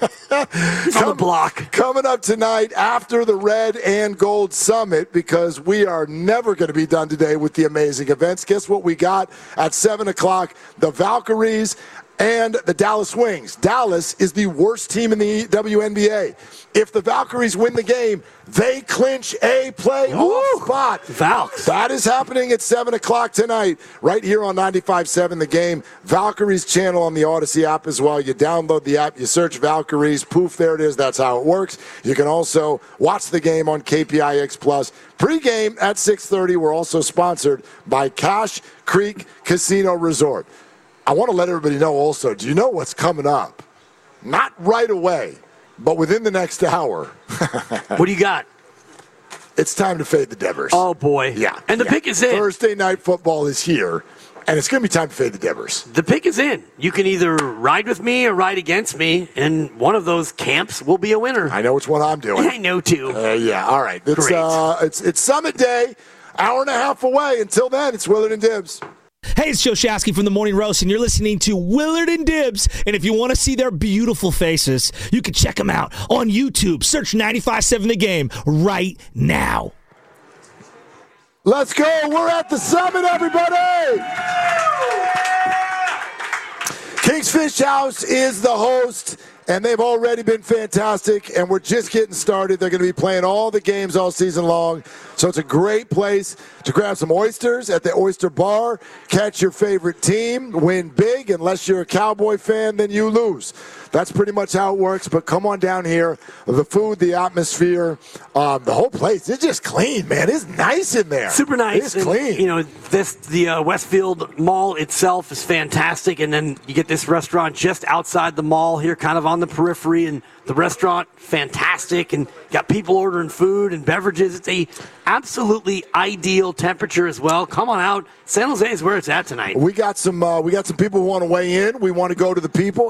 He's on the block.
Coming up tonight after the Red and Gold Summit, because we are never going to be done today with the amazing events. Guess what we got at 7 o'clock? The Valkyries and the Dallas Wings. Dallas is the worst team in the WNBA. If the Valkyries win the game, they clinch a playoff spot.
Valks.
That is happening at 7 o'clock tonight, right here on 95.7 The Game. Valkyries channel on the Odyssey app as well. You download the app, you search Valkyries, poof, there it is. That's how it works. You can also watch the game on KPIX Plus. Pre-game at 6:30. We're also sponsored by Cache Creek Casino Resort. I want to let everybody know also, do you know what's coming up? Not right away, but within the next hour.
What do you got?
It's time to fade the Devers.
Oh, boy.
Yeah.
And the pick is in.
Thursday night football is here, and it's going to be time to fade the Devers.
The pick is in. You can either ride with me or ride against me, and one of those camps will be a winner.
I know which one I'm doing.
I know, too.
Yeah, all right. It's Summit Day, hour and a half away. Until then, it's Willard and Dibs.
Hey, it's Joe Shasky from the Morning Roast, and you're listening to Willard and Dibs. And if you want to see their beautiful faces, you can check them out on YouTube. Search 95.7 The Game right now.
Let's go. We're at the Summit, everybody. King's Fish House is the host, and they've already been fantastic, and we're just getting started. They're going to be playing all the games all season long, so it's a great place to grab some oysters at the Oyster Bar, catch your favorite team, win big. Unless you're a Cowboy fan, then you lose. That's pretty much how it works, but come on down here. The food, the atmosphere, the whole place, it's just clean, man. It's nice in there.
Super nice.
It's clean.
You know, the Westfield Mall itself is fantastic, and then you get this restaurant just outside the mall here, kind of on the periphery, and the restaurant, fantastic, and got people ordering food and beverages. It's a absolutely ideal temperature as well. Come on out. San Jose is where it's at tonight.
We got some people who want to weigh in. We want to go to the people,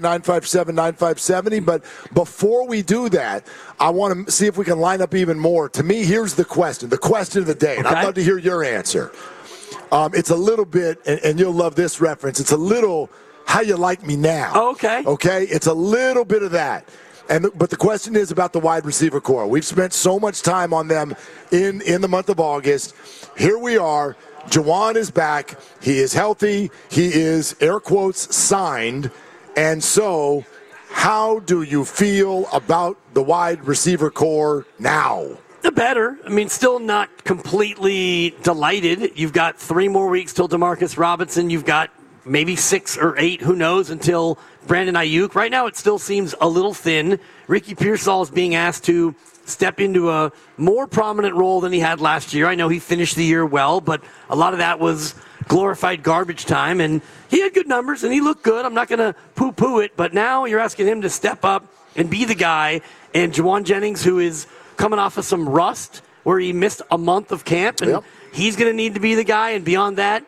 888-957-9570. But before we do that, I want to see if we can line up even more. To me, here's the question of the day, and I'd love to hear your answer. It's a little bit, and you'll love this reference, it's a little how you like me now.
Oh, okay.
Okay? It's a little bit of that. But the question is about the wide receiver core. We've spent so much time on them in the month of August. Here we are. Juwan is back. He is healthy. He is, air quotes, signed. And so how do you feel about the wide receiver core now?
The better. I mean, still not completely delighted. You've got 3 more weeks till Demarcus Robinson. You've got maybe 6 or 8, who knows, until Brandon Ayuk. Right now it still seems a little thin. Ricky Pearsall is being asked to step into a more prominent role than he had last year. I know he finished the year well, but a lot of that was glorified garbage time, and he had good numbers, and he looked good. I'm not going to poo-poo it, but now you're asking him to step up and be the guy, and Juwan Jennings, who is coming off of some rust where he missed a month of camp, and he's going to need to be the guy, and beyond that,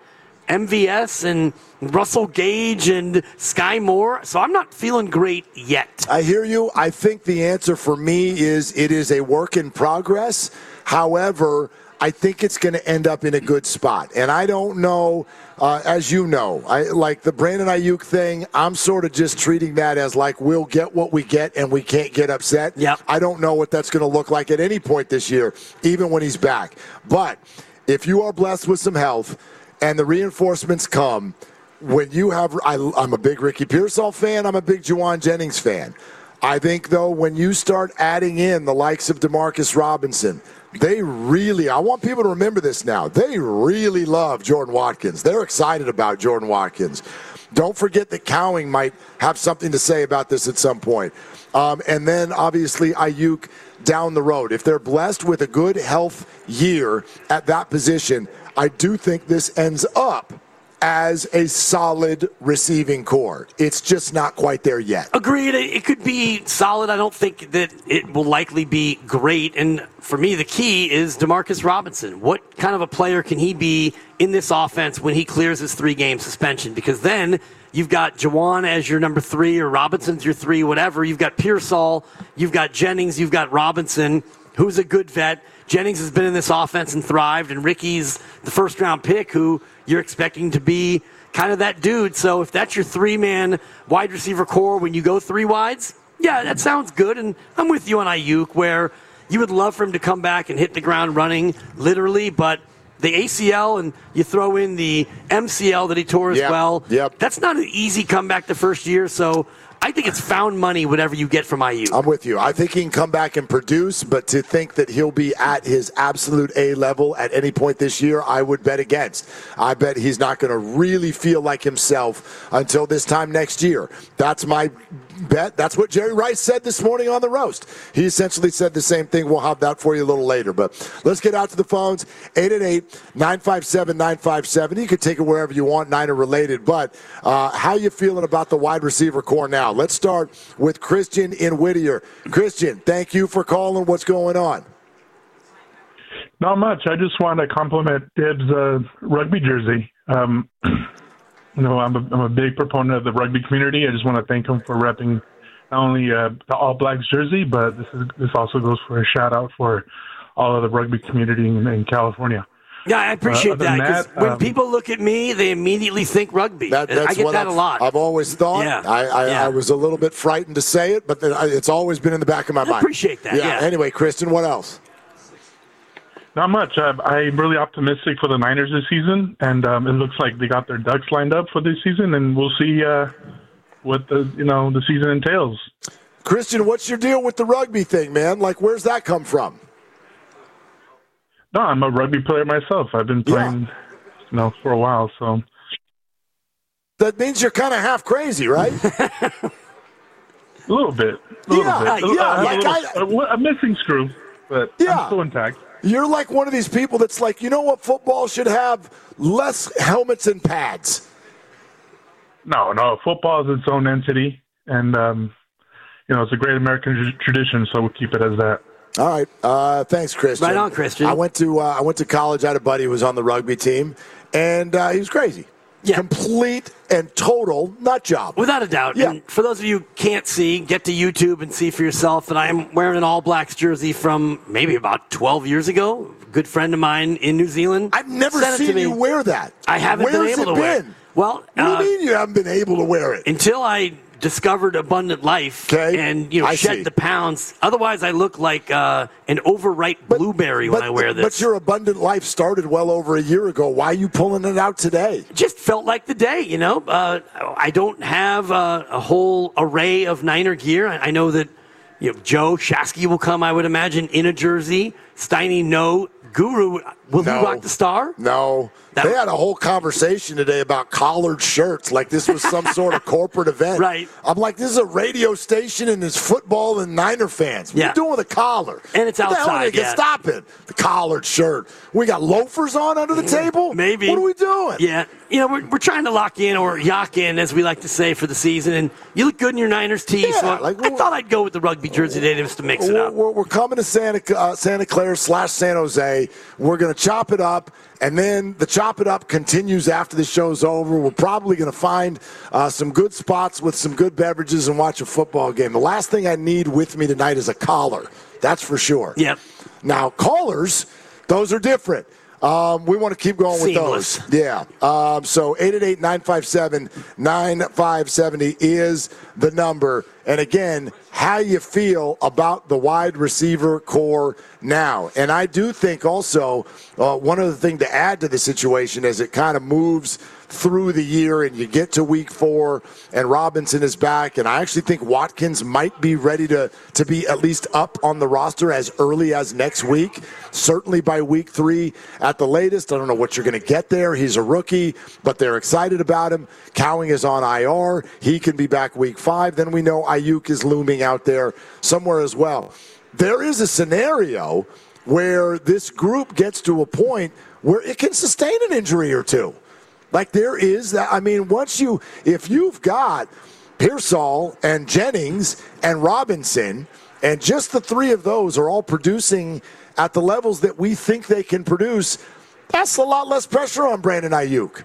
MVS and Russell Gage and Sky Moore. So I'm not feeling great yet.
I hear you. I think the answer for me is it is a work in progress. However, I think it's going to end up in a good spot. And I don't know, as you know, like the Brandon Ayuk thing, I'm sort of just treating that as like we'll get what we get and we can't get upset.
Yep.
I don't know what that's going to look like at any point this year, even when he's back. But if you are blessed with some health and the reinforcements come, when you have – I'm a big Ricky Pearsall fan. I'm a big Juwan Jennings fan. I think, though, when you start adding in the likes of Demarcus Robinson – they really, I want people to remember this now, they really love Jordan Watkins. They're excited about Jordan Watkins. Don't forget that Cowing might have something to say about this at some point. And then, obviously, Ayuk down the road. If they're blessed with a good health year at that position, I do think this ends up as a solid receiving core. It's just not quite there yet.
Agreed. It could be solid. I don't think that it will likely be great. And for me, the key is Demarcus Robinson. What kind of a player can he be in this offense when he clears his 3-game suspension? Because then you've got Juwan as your number 3 or Robinson's your 3, whatever. You've got Pearsall, you've got Jennings, you've got Robinson, who's a good vet. Jennings has been in this offense and thrived, and Ricky's the first-round pick who you're expecting to be kind of that dude. So if that's your 3-man wide receiver core when you go 3 wides, yeah, that sounds good. And I'm with you on Ayuk, where you would love for him to come back and hit the ground running, literally, but the ACL and you throw in the MCL that he tore as well, that's not an easy comeback the first year. So I think it's found money, whatever you get from Ayuk.
I'm with you. I think he can come back and produce, but to think that he'll be at his absolute A level at any point this year, I would bet against. I bet he's not going to really feel like himself until this time next year. That's my bet. That's what Jerry Rice said this morning on the roast. He essentially said the same thing. We'll have that for you a little later. But let's get out to the phones. 888-957-957. You can take it wherever you want, Niner related. But how you feeling about the wide receiver core now? Let's start with Christian in Whittier. Christian, thank you for calling. What's going on?
Not much. I just want to compliment Dib's rugby jersey. I'm a big proponent of the rugby community. I just want to thank him for repping not only the All Blacks jersey, but this also goes for a shout out for all of the rugby community in California.
Yeah, I appreciate that, because when people look at me, they immediately think rugby. I get that a lot.
I've always thought. Yeah. I was a little bit frightened to say it, but it's always been in the back of my mind.
I appreciate that, yeah.
Anyway, Kristen, what else?
Not much. I'm really optimistic for the Niners this season, and it looks like they got their ducks lined up for this season, and we'll see what the season entails.
Christian, what's your deal with the rugby thing, man? Like, where's that come from?
No, I'm a rugby player myself. I've been playing, for a while. So
that means you're kind of half crazy, right?
A little bit. A missing screw, but I'm still intact.
You're like one of these people that's like, you know what, football should have less helmets and pads.
No, football is its own entity, and it's a great American tradition, so we'll keep it as that.
All right. Thanks, Christian.
Right on, Christian.
I went to college. I had a buddy who was on the rugby team, and he was crazy. Yeah. Complete and total nut job.
Without a doubt.
Yeah.
And for those of you who can't see, get to YouTube and see for yourself that I am wearing an All Blacks jersey from maybe about 12 years ago. A good friend of mine in New Zealand.
I've never seen you wear that.
I haven't been able to wear it. Well,
what do you mean you haven't been able to wear it?
Until I discovered Abundant Life and shed the pounds. Otherwise, I look like an overripe blueberry when I wear this.
But your Abundant Life started well over a year ago. Why are you pulling it out today?
It just felt like the day, I don't have a whole array of Niner gear. I know that Joe Shasky will come, I would imagine, in a jersey. Steiny, no. Guru, will he rock the star?
No. They had a whole conversation today about collared shirts, like this was some sort of corporate event.
Right.
I'm like, this is a radio station and it's football and Niner fans. What are you doing with a collar?
And it's outside.
Stop it. The collared shirt. We got loafers on under the table?
Maybe.
What are we doing?
Yeah. We're trying to lock in, or yak in, as we like to say, for the season. And you look good in your Niners tee, so I thought I'd go with the rugby jersey today just to mix it up.
We're coming to Santa Clara / San Jose. We're going to chop it up, and then the chop it up continues after the show's over. We're probably going to find some good spots with some good beverages and watch a football game. The last thing I need with me tonight is a collar. That's for sure.
Yep.
Now, callers Those are different. We want to keep going
Seamless.
with those. Yeah. So 888-957-9570 is the number. And again, how you feel about the wide receiver core now. And I do think also one other thing to add to the situation as it kind of moves through the year and you get to week 4 and Robinson is back, and I actually think Watkins might be ready to be at least up on the roster as early as next week, certainly by week 3 at the latest. I don't know what you're going to get there. He's a rookie, but they're excited about him. Cowing is on IR. He can be back week 5. Then we know Ayuk is looming out there somewhere as well. There is a scenario where this group gets to a point where it can sustain an injury or two. Like there is that. I mean, if you've got Pearsall and Jennings and Robinson, and just the 3 of those are all producing at the levels that we think they can produce, that's a lot less pressure on Brandon Ayuk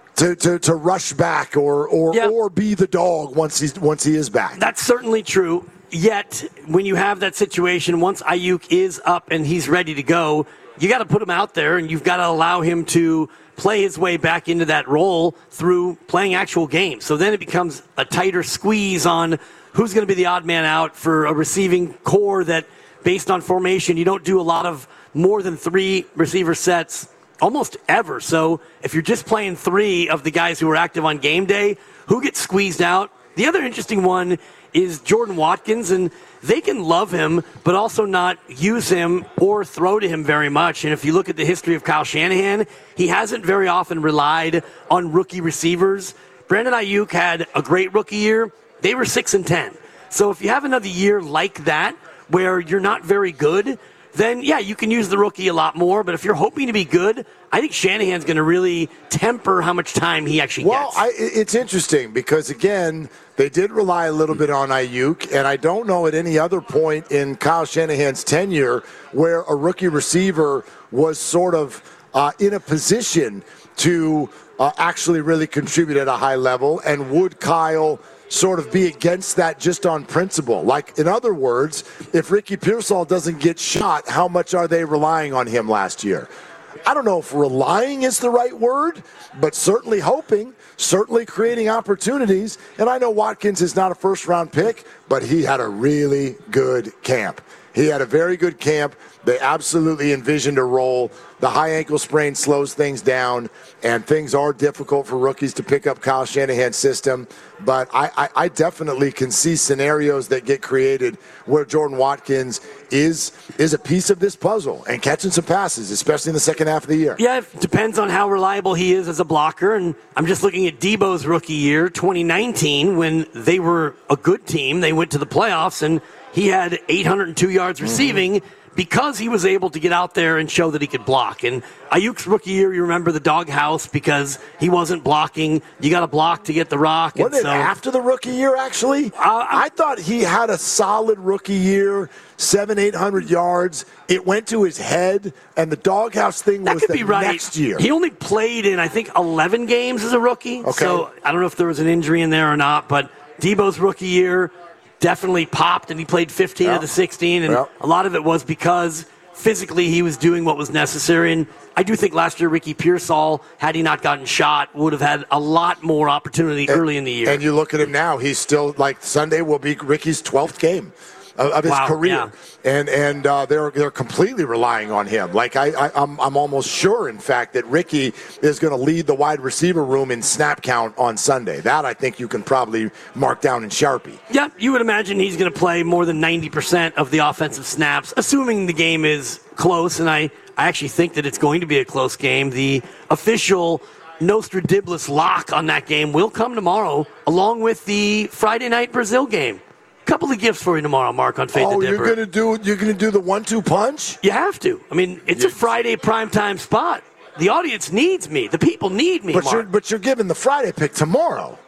to rush back or be the dog once he is back.
That's certainly true. Yet, when you have that situation, once Ayuk is up and he's ready to go, you got to put him out there, and you've got to allow him to play his way back into that role through playing actual games. So then it becomes a tighter squeeze on who's going to be the odd man out for a receiving core that, based on formation, you don't do a lot of more than 3 receiver sets almost ever. So if you're just playing 3 of the guys who are active on game day, who gets squeezed out? The other interesting one is Jordan Watkins, and they can love him, but also not use him or throw to him very much. And if you look at the history of Kyle Shanahan, he hasn't very often relied on rookie receivers. Brandon Ayuk had a great rookie year. They were 6-10. So if you have another year like that where you're not very good, then, yeah, you can use the rookie a lot more. But if you're hoping to be good, I think Shanahan's going to really temper how much time he actually gets.
Well, it's interesting because, again, they did rely a little bit on Ayuk, and I don't know at any other point in Kyle Shanahan's tenure where a rookie receiver was sort of in a position to actually really contribute at a high level, and would Kyle sort of be against that just on principle? Like, in other words, if Ricky Pearsall doesn't get shot, how much are they relying on him last year? I don't know if relying is the right word, but certainly hoping, certainly creating opportunities. And I know Watkins is not a first-round pick, but he had a really good camp. He had a very good camp. They absolutely envisioned a role. The high ankle sprain slows things down, and things are difficult for rookies to pick up Kyle Shanahan's system. But I definitely can see scenarios that get created where Jordan Watkins is a piece of this puzzle and catching some passes, especially in the second half of the year.
Yeah, it depends on how reliable he is as a blocker. And I'm just looking at Debo's rookie year, 2019, when they were a good team. They went to the playoffs, and he had 802 yards receiving because he was able to get out there and show that he could block. And Ayuk's rookie year, you remember the doghouse because he wasn't blocking. You got to block to get the rock.
Wasn't it after the rookie year, actually? I thought he had a solid rookie year, 700-800 yards. It went to his head, and the doghouse thing was the next year.
He only played in, I think, 11 games as a rookie.
Okay.
So I don't know if there was an injury in there or not, but Debo's rookie year definitely popped, and he played 15 of the 16, and a lot of it was because physically he was doing what was necessary. And I do think last year Ricky Pearsall, had he not gotten shot, would have had a lot more opportunity early in the year.
And you look at him now, he's still, like, Sunday will be Ricky's 12th game of his career. Yeah. And they're completely relying on him. Like, I'm almost sure, in fact, that Ricky is going to lead the wide receiver room in snap count on Sunday. That I think you can probably mark down in Sharpie.
Yeah, you would imagine he's going to play more than 90% of the offensive snaps, assuming the game is close, and I actually think that it's going to be a close game. The official Nostradamus lock on that game will come tomorrow, along with the Friday night Brazil game. Couple of gifts for you tomorrow, Mark, on Fade the Dipper.
You're gonna do the 1-2 punch?
You have to. I mean, it's a Friday primetime spot. The audience needs me. The people need me,
But you're giving the Friday pick tomorrow.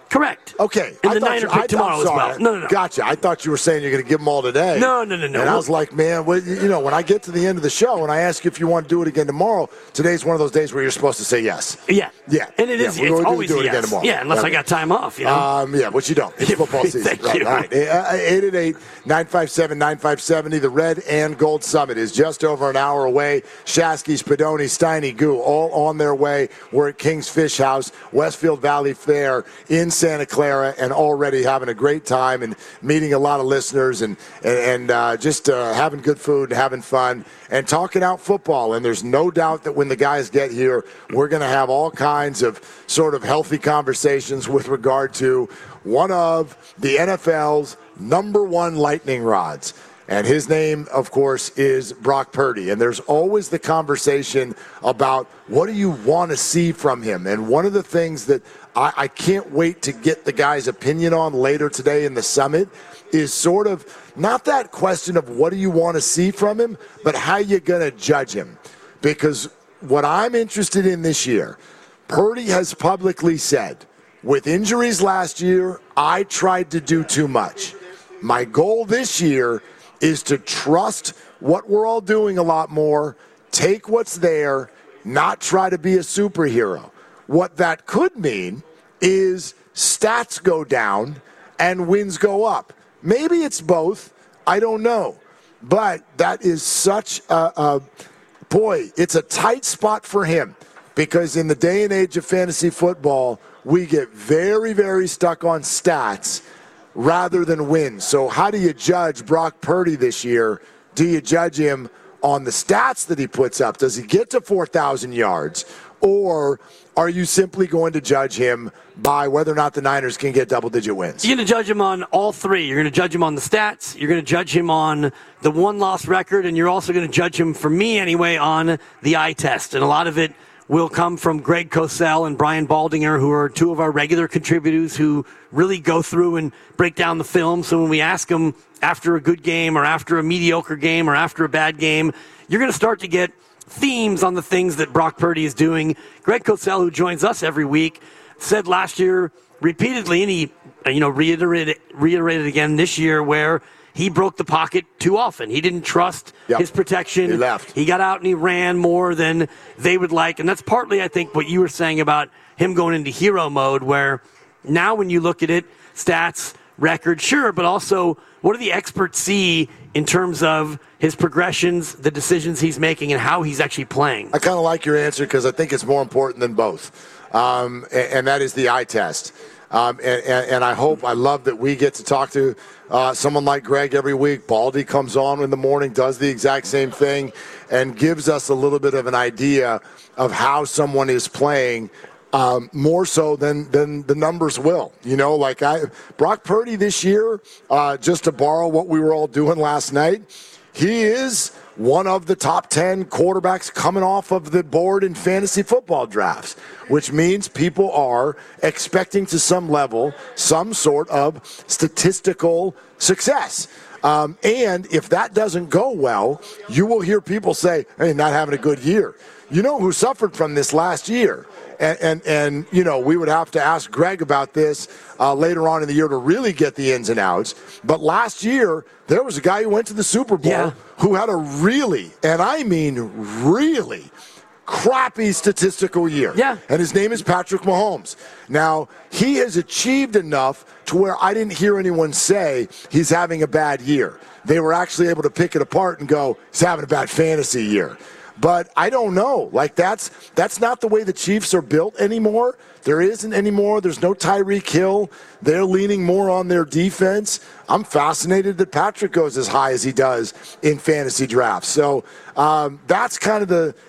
Correct.
Okay.
And the Niner pick tomorrow as well. No.
Gotcha. I thought you were saying you're going to give them all today.
No.
And I was like, man, when I get to the end of the show and I ask you if you want to do it again tomorrow, today's one of those days where you're supposed to say yes.
Yeah.
Yeah.
And it is. It's always
do it
yes.
again tomorrow.
Yeah, unless I got time off,
Yeah, which you don't. It's football season.
Thank you.
All right. 888-957-9570. The Red and Gold Summit is just over an hour away. Shasky, Spadoni, Steiny, Goo, all on their way. We're at King's Fish House, Westfield Valley Fair in Santa Clara, and already having a great time and meeting a lot of listeners and just having good food and having fun and talking out football. And there's no doubt that when the guys get here, we're going to have all kinds of sort of healthy conversations with regard to one of the NFL's number one lightning rods. And his name, of course, is Brock Purdy. And there's always the conversation about what do you want to see from him. And one of the things that I can't wait to get the guy's opinion on later today in the summit is sort of not that question of what do you want to see from him, but how you're going to judge him. Because what I'm interested in this year, Purdy has publicly said, with injuries last year, I tried to do too much. My goal this year is to trust what we're all doing a lot more, take what's there, not try to be a superhero. What that could mean is stats go down and wins go up. Maybe it's both. I don't know. But that is such it's a tight spot for him because in the day and age of fantasy football, we get very, very stuck on stats rather than wins. So how do you judge Brock Purdy this year? Do you judge him on the stats that he puts up? Does he get to 4,000 yards? Or are you simply going to judge him by whether or not the Niners can get double-digit wins?
You're going to judge him on all three. You're going to judge him on the stats. You're going to judge him on the one-loss record. And you're also going to judge him, for me anyway, on the eye test. And a lot of it will come from Greg Cosell and Brian Baldinger, who are two of our regular contributors who really go through and break down the film. So when we ask them after a good game or after a mediocre game or after a bad game, you're going to start to get themes on the things that Brock Purdy is doing. Greg Cosell, who joins us every week, said last year repeatedly, and he reiterated again this year, where he broke the pocket too often. He didn't trust his protection.
He left.
He got out and he ran more than they would like. And that's partly, I think, what you were saying about him going into hero mode, where now when you look at it, stats, record, sure, but also what do the experts see in terms of his progressions, the decisions he's making, and how he's actually playing?
I kind of like your answer because I think it's more important than both, and that is the eye test. And I love that we get to talk to someone like Greg every week. Baldy comes on in the morning, does the exact same thing, and gives us a little bit of an idea of how someone is playing. More so than the numbers will. Brock Purdy this year, just to borrow what we were all doing last night, he is one of the top 10 quarterbacks coming off of the board in fantasy football drafts, which means people are expecting to some level some sort of statistical success. And if that doesn't go well, you will hear people say, hey, not having a good year. You know who suffered from this last year? And we would have to ask Greg about this later on in the year to really get the ins and outs. But last year, there was a guy who went to the Super Bowl who had a really, and I mean really, crappy statistical year.
Yeah.
And his name is Patrick Mahomes. Now, he has achieved enough to where I didn't hear anyone say he's having a bad year. They were actually able to pick it apart and go, he's having a bad fantasy year. But I don't know. That's not the way the Chiefs are built anymore. There isn't anymore. There's no Tyreek Hill. They're leaning more on their defense. I'm fascinated that Patrick goes as high as he does in fantasy drafts. So that's kind of the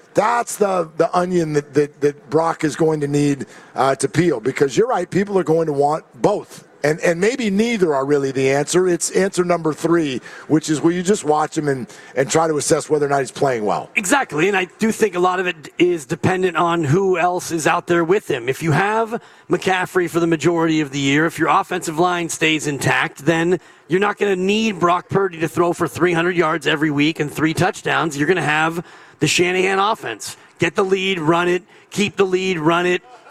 onion that Brock is going to need to peel, because you're right. People are going to want both. And maybe neither are really the answer. It's answer number 3, which is where you just watch him and try to assess whether or not he's playing well.
Exactly, and I do think a lot of it is dependent on who else is out there with him. If you have McCaffrey for the majority of the year, if your offensive line stays intact, then you're not going to need Brock Purdy to throw for 300 yards every week and 3 touchdowns. You're going to have the Shanahan offense. Get the lead, run it. Keep the lead, run it.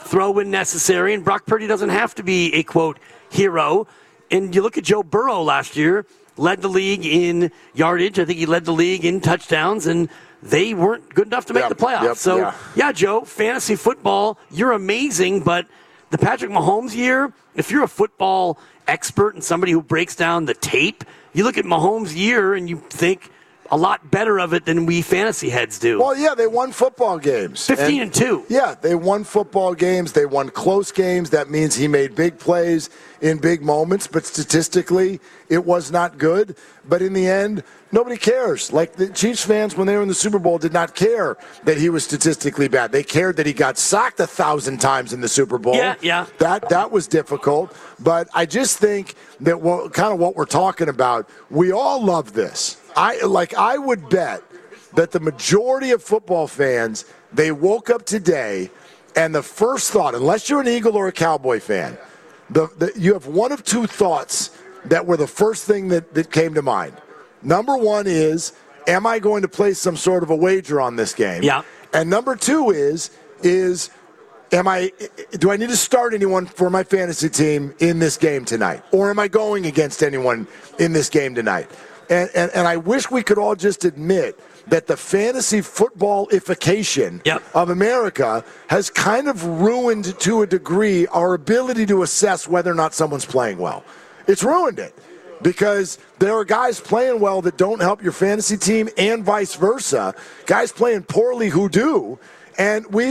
throw when necessary, and Brock Purdy doesn't have to be a, quote, hero. And you look at Joe Burrow last year, led the league in yardage. I think he led the league in touchdowns, and they weren't good enough to make the playoffs. Yeah, Joe, fantasy football, you're amazing, but the Patrick Mahomes year, if you're a football expert and somebody who breaks down the tape, you look at Mahomes' year and you think a lot better of it than we fantasy heads do.
Well, yeah, they won football games.
15-2.
Yeah, they won football games. They won close games. That means he made big plays in big moments, but statistically, it was not good. But in the end, nobody cares. Like the Chiefs fans, when they were in the Super Bowl, did not care that he was statistically bad. They cared that he got sacked 1,000 times in the Super Bowl.
Yeah.
That was difficult. But I just think that kind of what we're talking about, we all love this. I would bet that the majority of football fans, they woke up today and the first thought, unless you're an Eagle or a Cowboy fan, you have one of two thoughts that were the first thing that came to mind. Number one is, am I going to place some sort of a wager on this game?
Yeah.
And number two is do I need to start anyone for my fantasy team in this game tonight? Or am I going against anyone in this game tonight? And I wish we could all just admit that the fantasy footballification of America has kind of ruined, to a degree, our ability to assess whether or not someone's playing well. It's ruined it because there are guys playing well that don't help your fantasy team and vice versa, guys playing poorly who do, and we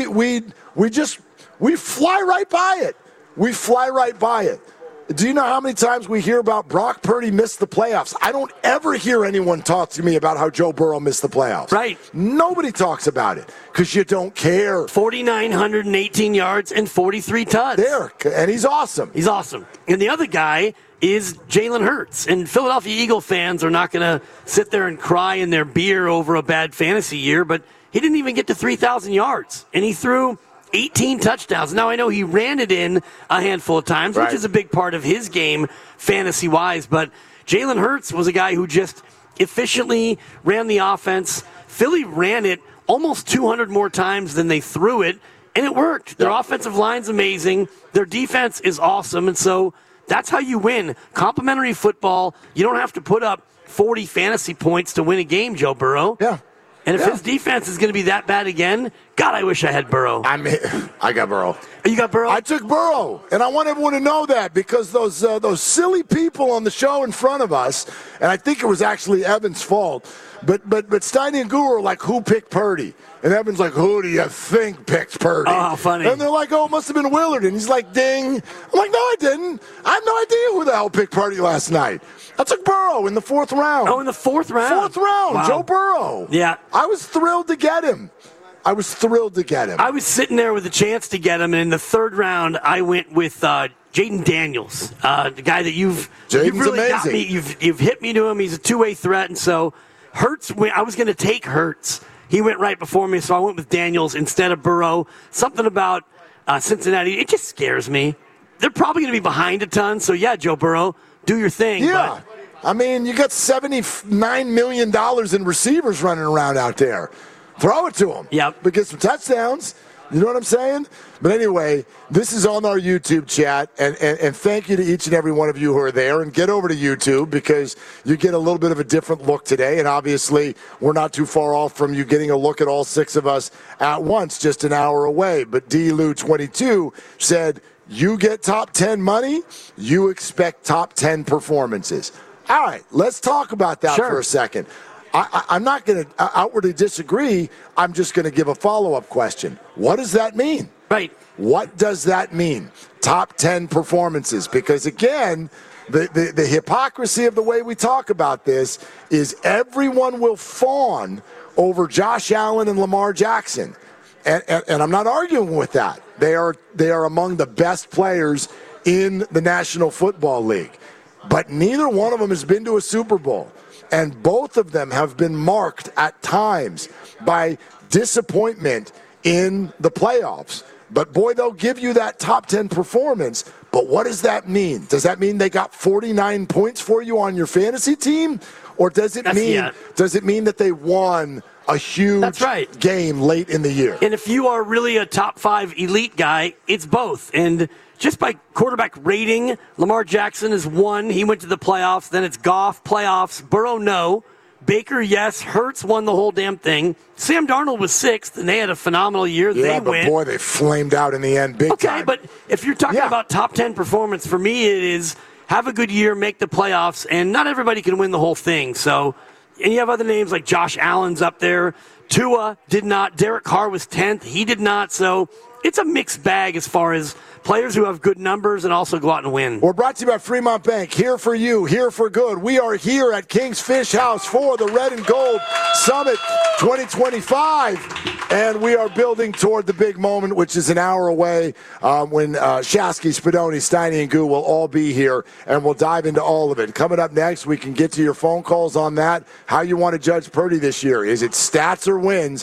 fly right by it. We fly right by it. Do you know how many times we hear about Brock Purdy missed the playoffs? I don't ever hear anyone talk to me about how Joe Burrow missed the playoffs.
Right.
Nobody talks about it because you don't care.
4,918 yards and 43 tuds.
There, and he's awesome.
He's awesome. And the other guy is Jalen Hurts. And Philadelphia Eagle fans are not going to sit there and cry in their beer over a bad fantasy year, but he didn't even get to 3,000 yards. And he threw 18 touchdowns. Now, I know he ran it in a handful of times, which is a big part of his game fantasy-wise, but Jalen Hurts was a guy who just efficiently ran the offense. Philly ran it almost 200 more times than they threw it, and it worked. Their offensive line's amazing. Their defense is awesome, and so that's how you win. Complimentary football, you don't have to put up 40 fantasy points to win a game, Joe Burrow.
Yeah.
And if his defense is going to be that bad again, God, I wish I had Burrow.
I got Burrow.
You got Burrow?
I took Burrow, and I want everyone to know that because those silly people on the show in front of us, and I think it was actually Evan's fault, but Steiny and Guru are like, who picked Purdy? And Evan's like, who do you think picked Purdy?
Oh, funny.
And they're like, oh, it must have been Willard. And he's like, ding. I'm like, no, I didn't. I have no idea who the hell picked Purdy last night. I took Burrow in the fourth round.
Oh, in the fourth round?
Fourth round,
wow.
Joe Burrow.
Yeah.
I was thrilled to get him. I was sitting there with a chance to get him, and in the third round, I went with Jaden Daniels, the guy that you've really amazing.
got me. You've hit me to him. He's a two-way threat, and so Hurts. I was going to take Hurts. He went right before me, so I went with Daniels instead of Burrow. Something about Cincinnati, it just scares me. They're probably going to be behind a ton, so yeah, Joe Burrow, do your thing.
Yeah. I mean, you got $79 million in receivers running around out there. Throw it to them.
Yep.
But get some touchdowns. You know what I'm saying? But anyway, this is on our YouTube chat, and thank you to each and every one of you who are there. And get over to YouTube because you get a little bit of a different look today. And obviously, we're not too far off from you getting a look at all six of us at once, just an hour away. But D-Lou22 said, you get top 10 money, you expect top 10 performances. All right, let's talk about that for a second. I'm not going to outwardly disagree. I'm just going to give a follow-up question. What does that mean?
Right.
What does that mean? Top 10 performances. Because, again, the hypocrisy of the way we talk about this is everyone will fawn over Josh Allen and Lamar Jackson. And I'm not arguing with that. They are among the best players in the National Football League. But neither one of them has been to a Super Bowl. And both of them have been marked at times by disappointment in the playoffs. But, boy, they'll give you that top 10 performance. But what does that mean? Does that mean they got 49 points for you on your fantasy team? or does it mean that they won a huge game late in the year?
And if you are really a top 5 elite guy, it's both. And just by quarterback rating, Lamar Jackson is 1. He went to the playoffs. Then it's Goff, playoffs. Burrow, no. Baker, yes. Hurts won the whole damn thing. Sam Darnold was 6th, and they had a phenomenal year.
Yeah, but boy, they flamed out in the end big time.
Okay, but if you're talking about top 10 performance, for me it is have a good year, make the playoffs, and not everybody can win the whole thing. So, and you have other names like Josh Allen's up there. Tua did not. Derek Carr was 10th. He did not. So it's a mixed bag as far as players who have good numbers and also go out and win.
We're brought to you by Fremont Bank. Here for you, here for good. We are here at King's Fish House for the Red and Gold Summit 2025. And we are building toward the big moment, which is an hour away when Shasky, Spadoni, Steiny, and Goo will all be here. And we'll dive into all of it. Coming up next, we can get to your phone calls on that. How you want to judge Purdy this year. Is it stats or wins?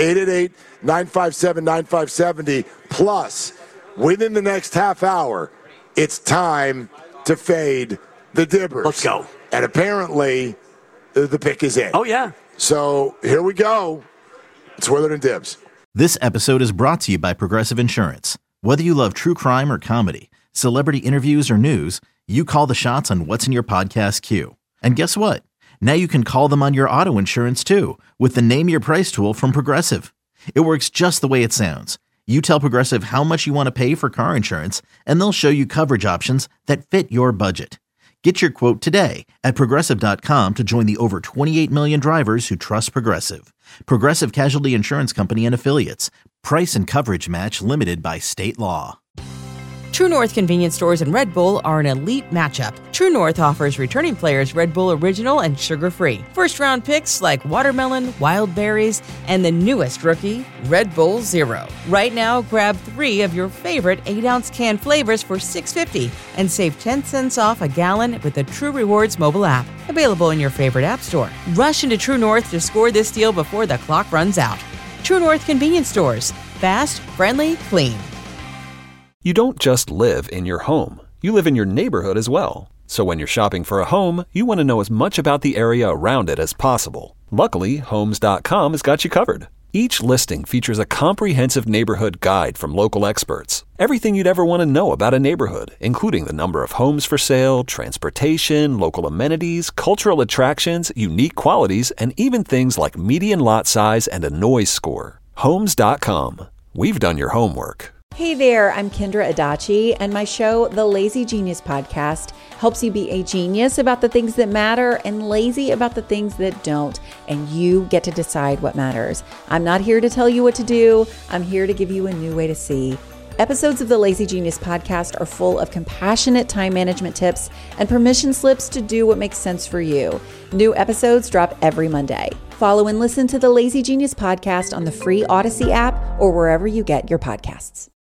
888-957-9570. Plus, within the next half hour, it's time to fade the Dibbers.
Let's go.
And apparently, the pick is in.
Oh, yeah.
So here we go. It's Willard and Dibbs.
This episode is brought to you by Progressive Insurance. Whether you love true crime or comedy, celebrity interviews or news, you call the shots on what's in your podcast queue. And guess what? Now you can call them on your auto insurance too with the Name Your Price tool from Progressive. It works just the way it sounds. You tell Progressive how much you want to pay for car insurance, and they'll show you coverage options that fit your budget. Get your quote today at Progressive.com to join the over 28 million drivers who trust Progressive. Progressive Casualty Insurance Company and Affiliates. Price and coverage match limited by state law.
True North convenience stores and Red Bull are an elite matchup. True North offers returning players Red Bull Original and sugar-free. First-round picks like watermelon, wild berries, and the newest rookie, Red Bull Zero. Right now, grab 3 of your favorite 8-ounce can flavors for $6.50 and save 10 cents off a gallon with the True Rewards mobile app. Available in your favorite app store. Rush into True North to score this deal before the clock runs out. True North convenience stores. Fast, friendly, clean.
You don't just live in your home. You live in your neighborhood as well. So when you're shopping for a home, you want to know as much about the area around it as possible. Luckily, Homes.com has got you covered. Each listing features a comprehensive neighborhood guide from local experts. Everything you'd ever want to know about a neighborhood, including the number of homes for sale, transportation, local amenities, cultural attractions, unique qualities, and even things like median lot size and a noise score. Homes.com. We've done your homework.
Hey there, I'm Kendra Adachi, and my show, The Lazy Genius Podcast, helps you be a genius about the things that matter and lazy about the things that don't, and you get to decide what matters. I'm not here to tell you what to do. I'm here to give you a new way to see. Episodes of the Lazy Genius Podcast are full of compassionate time management tips and permission slips to do what makes sense for you. New episodes drop every Monday. Follow and listen to the Lazy Genius Podcast on the free Odyssey app or wherever you get your podcasts.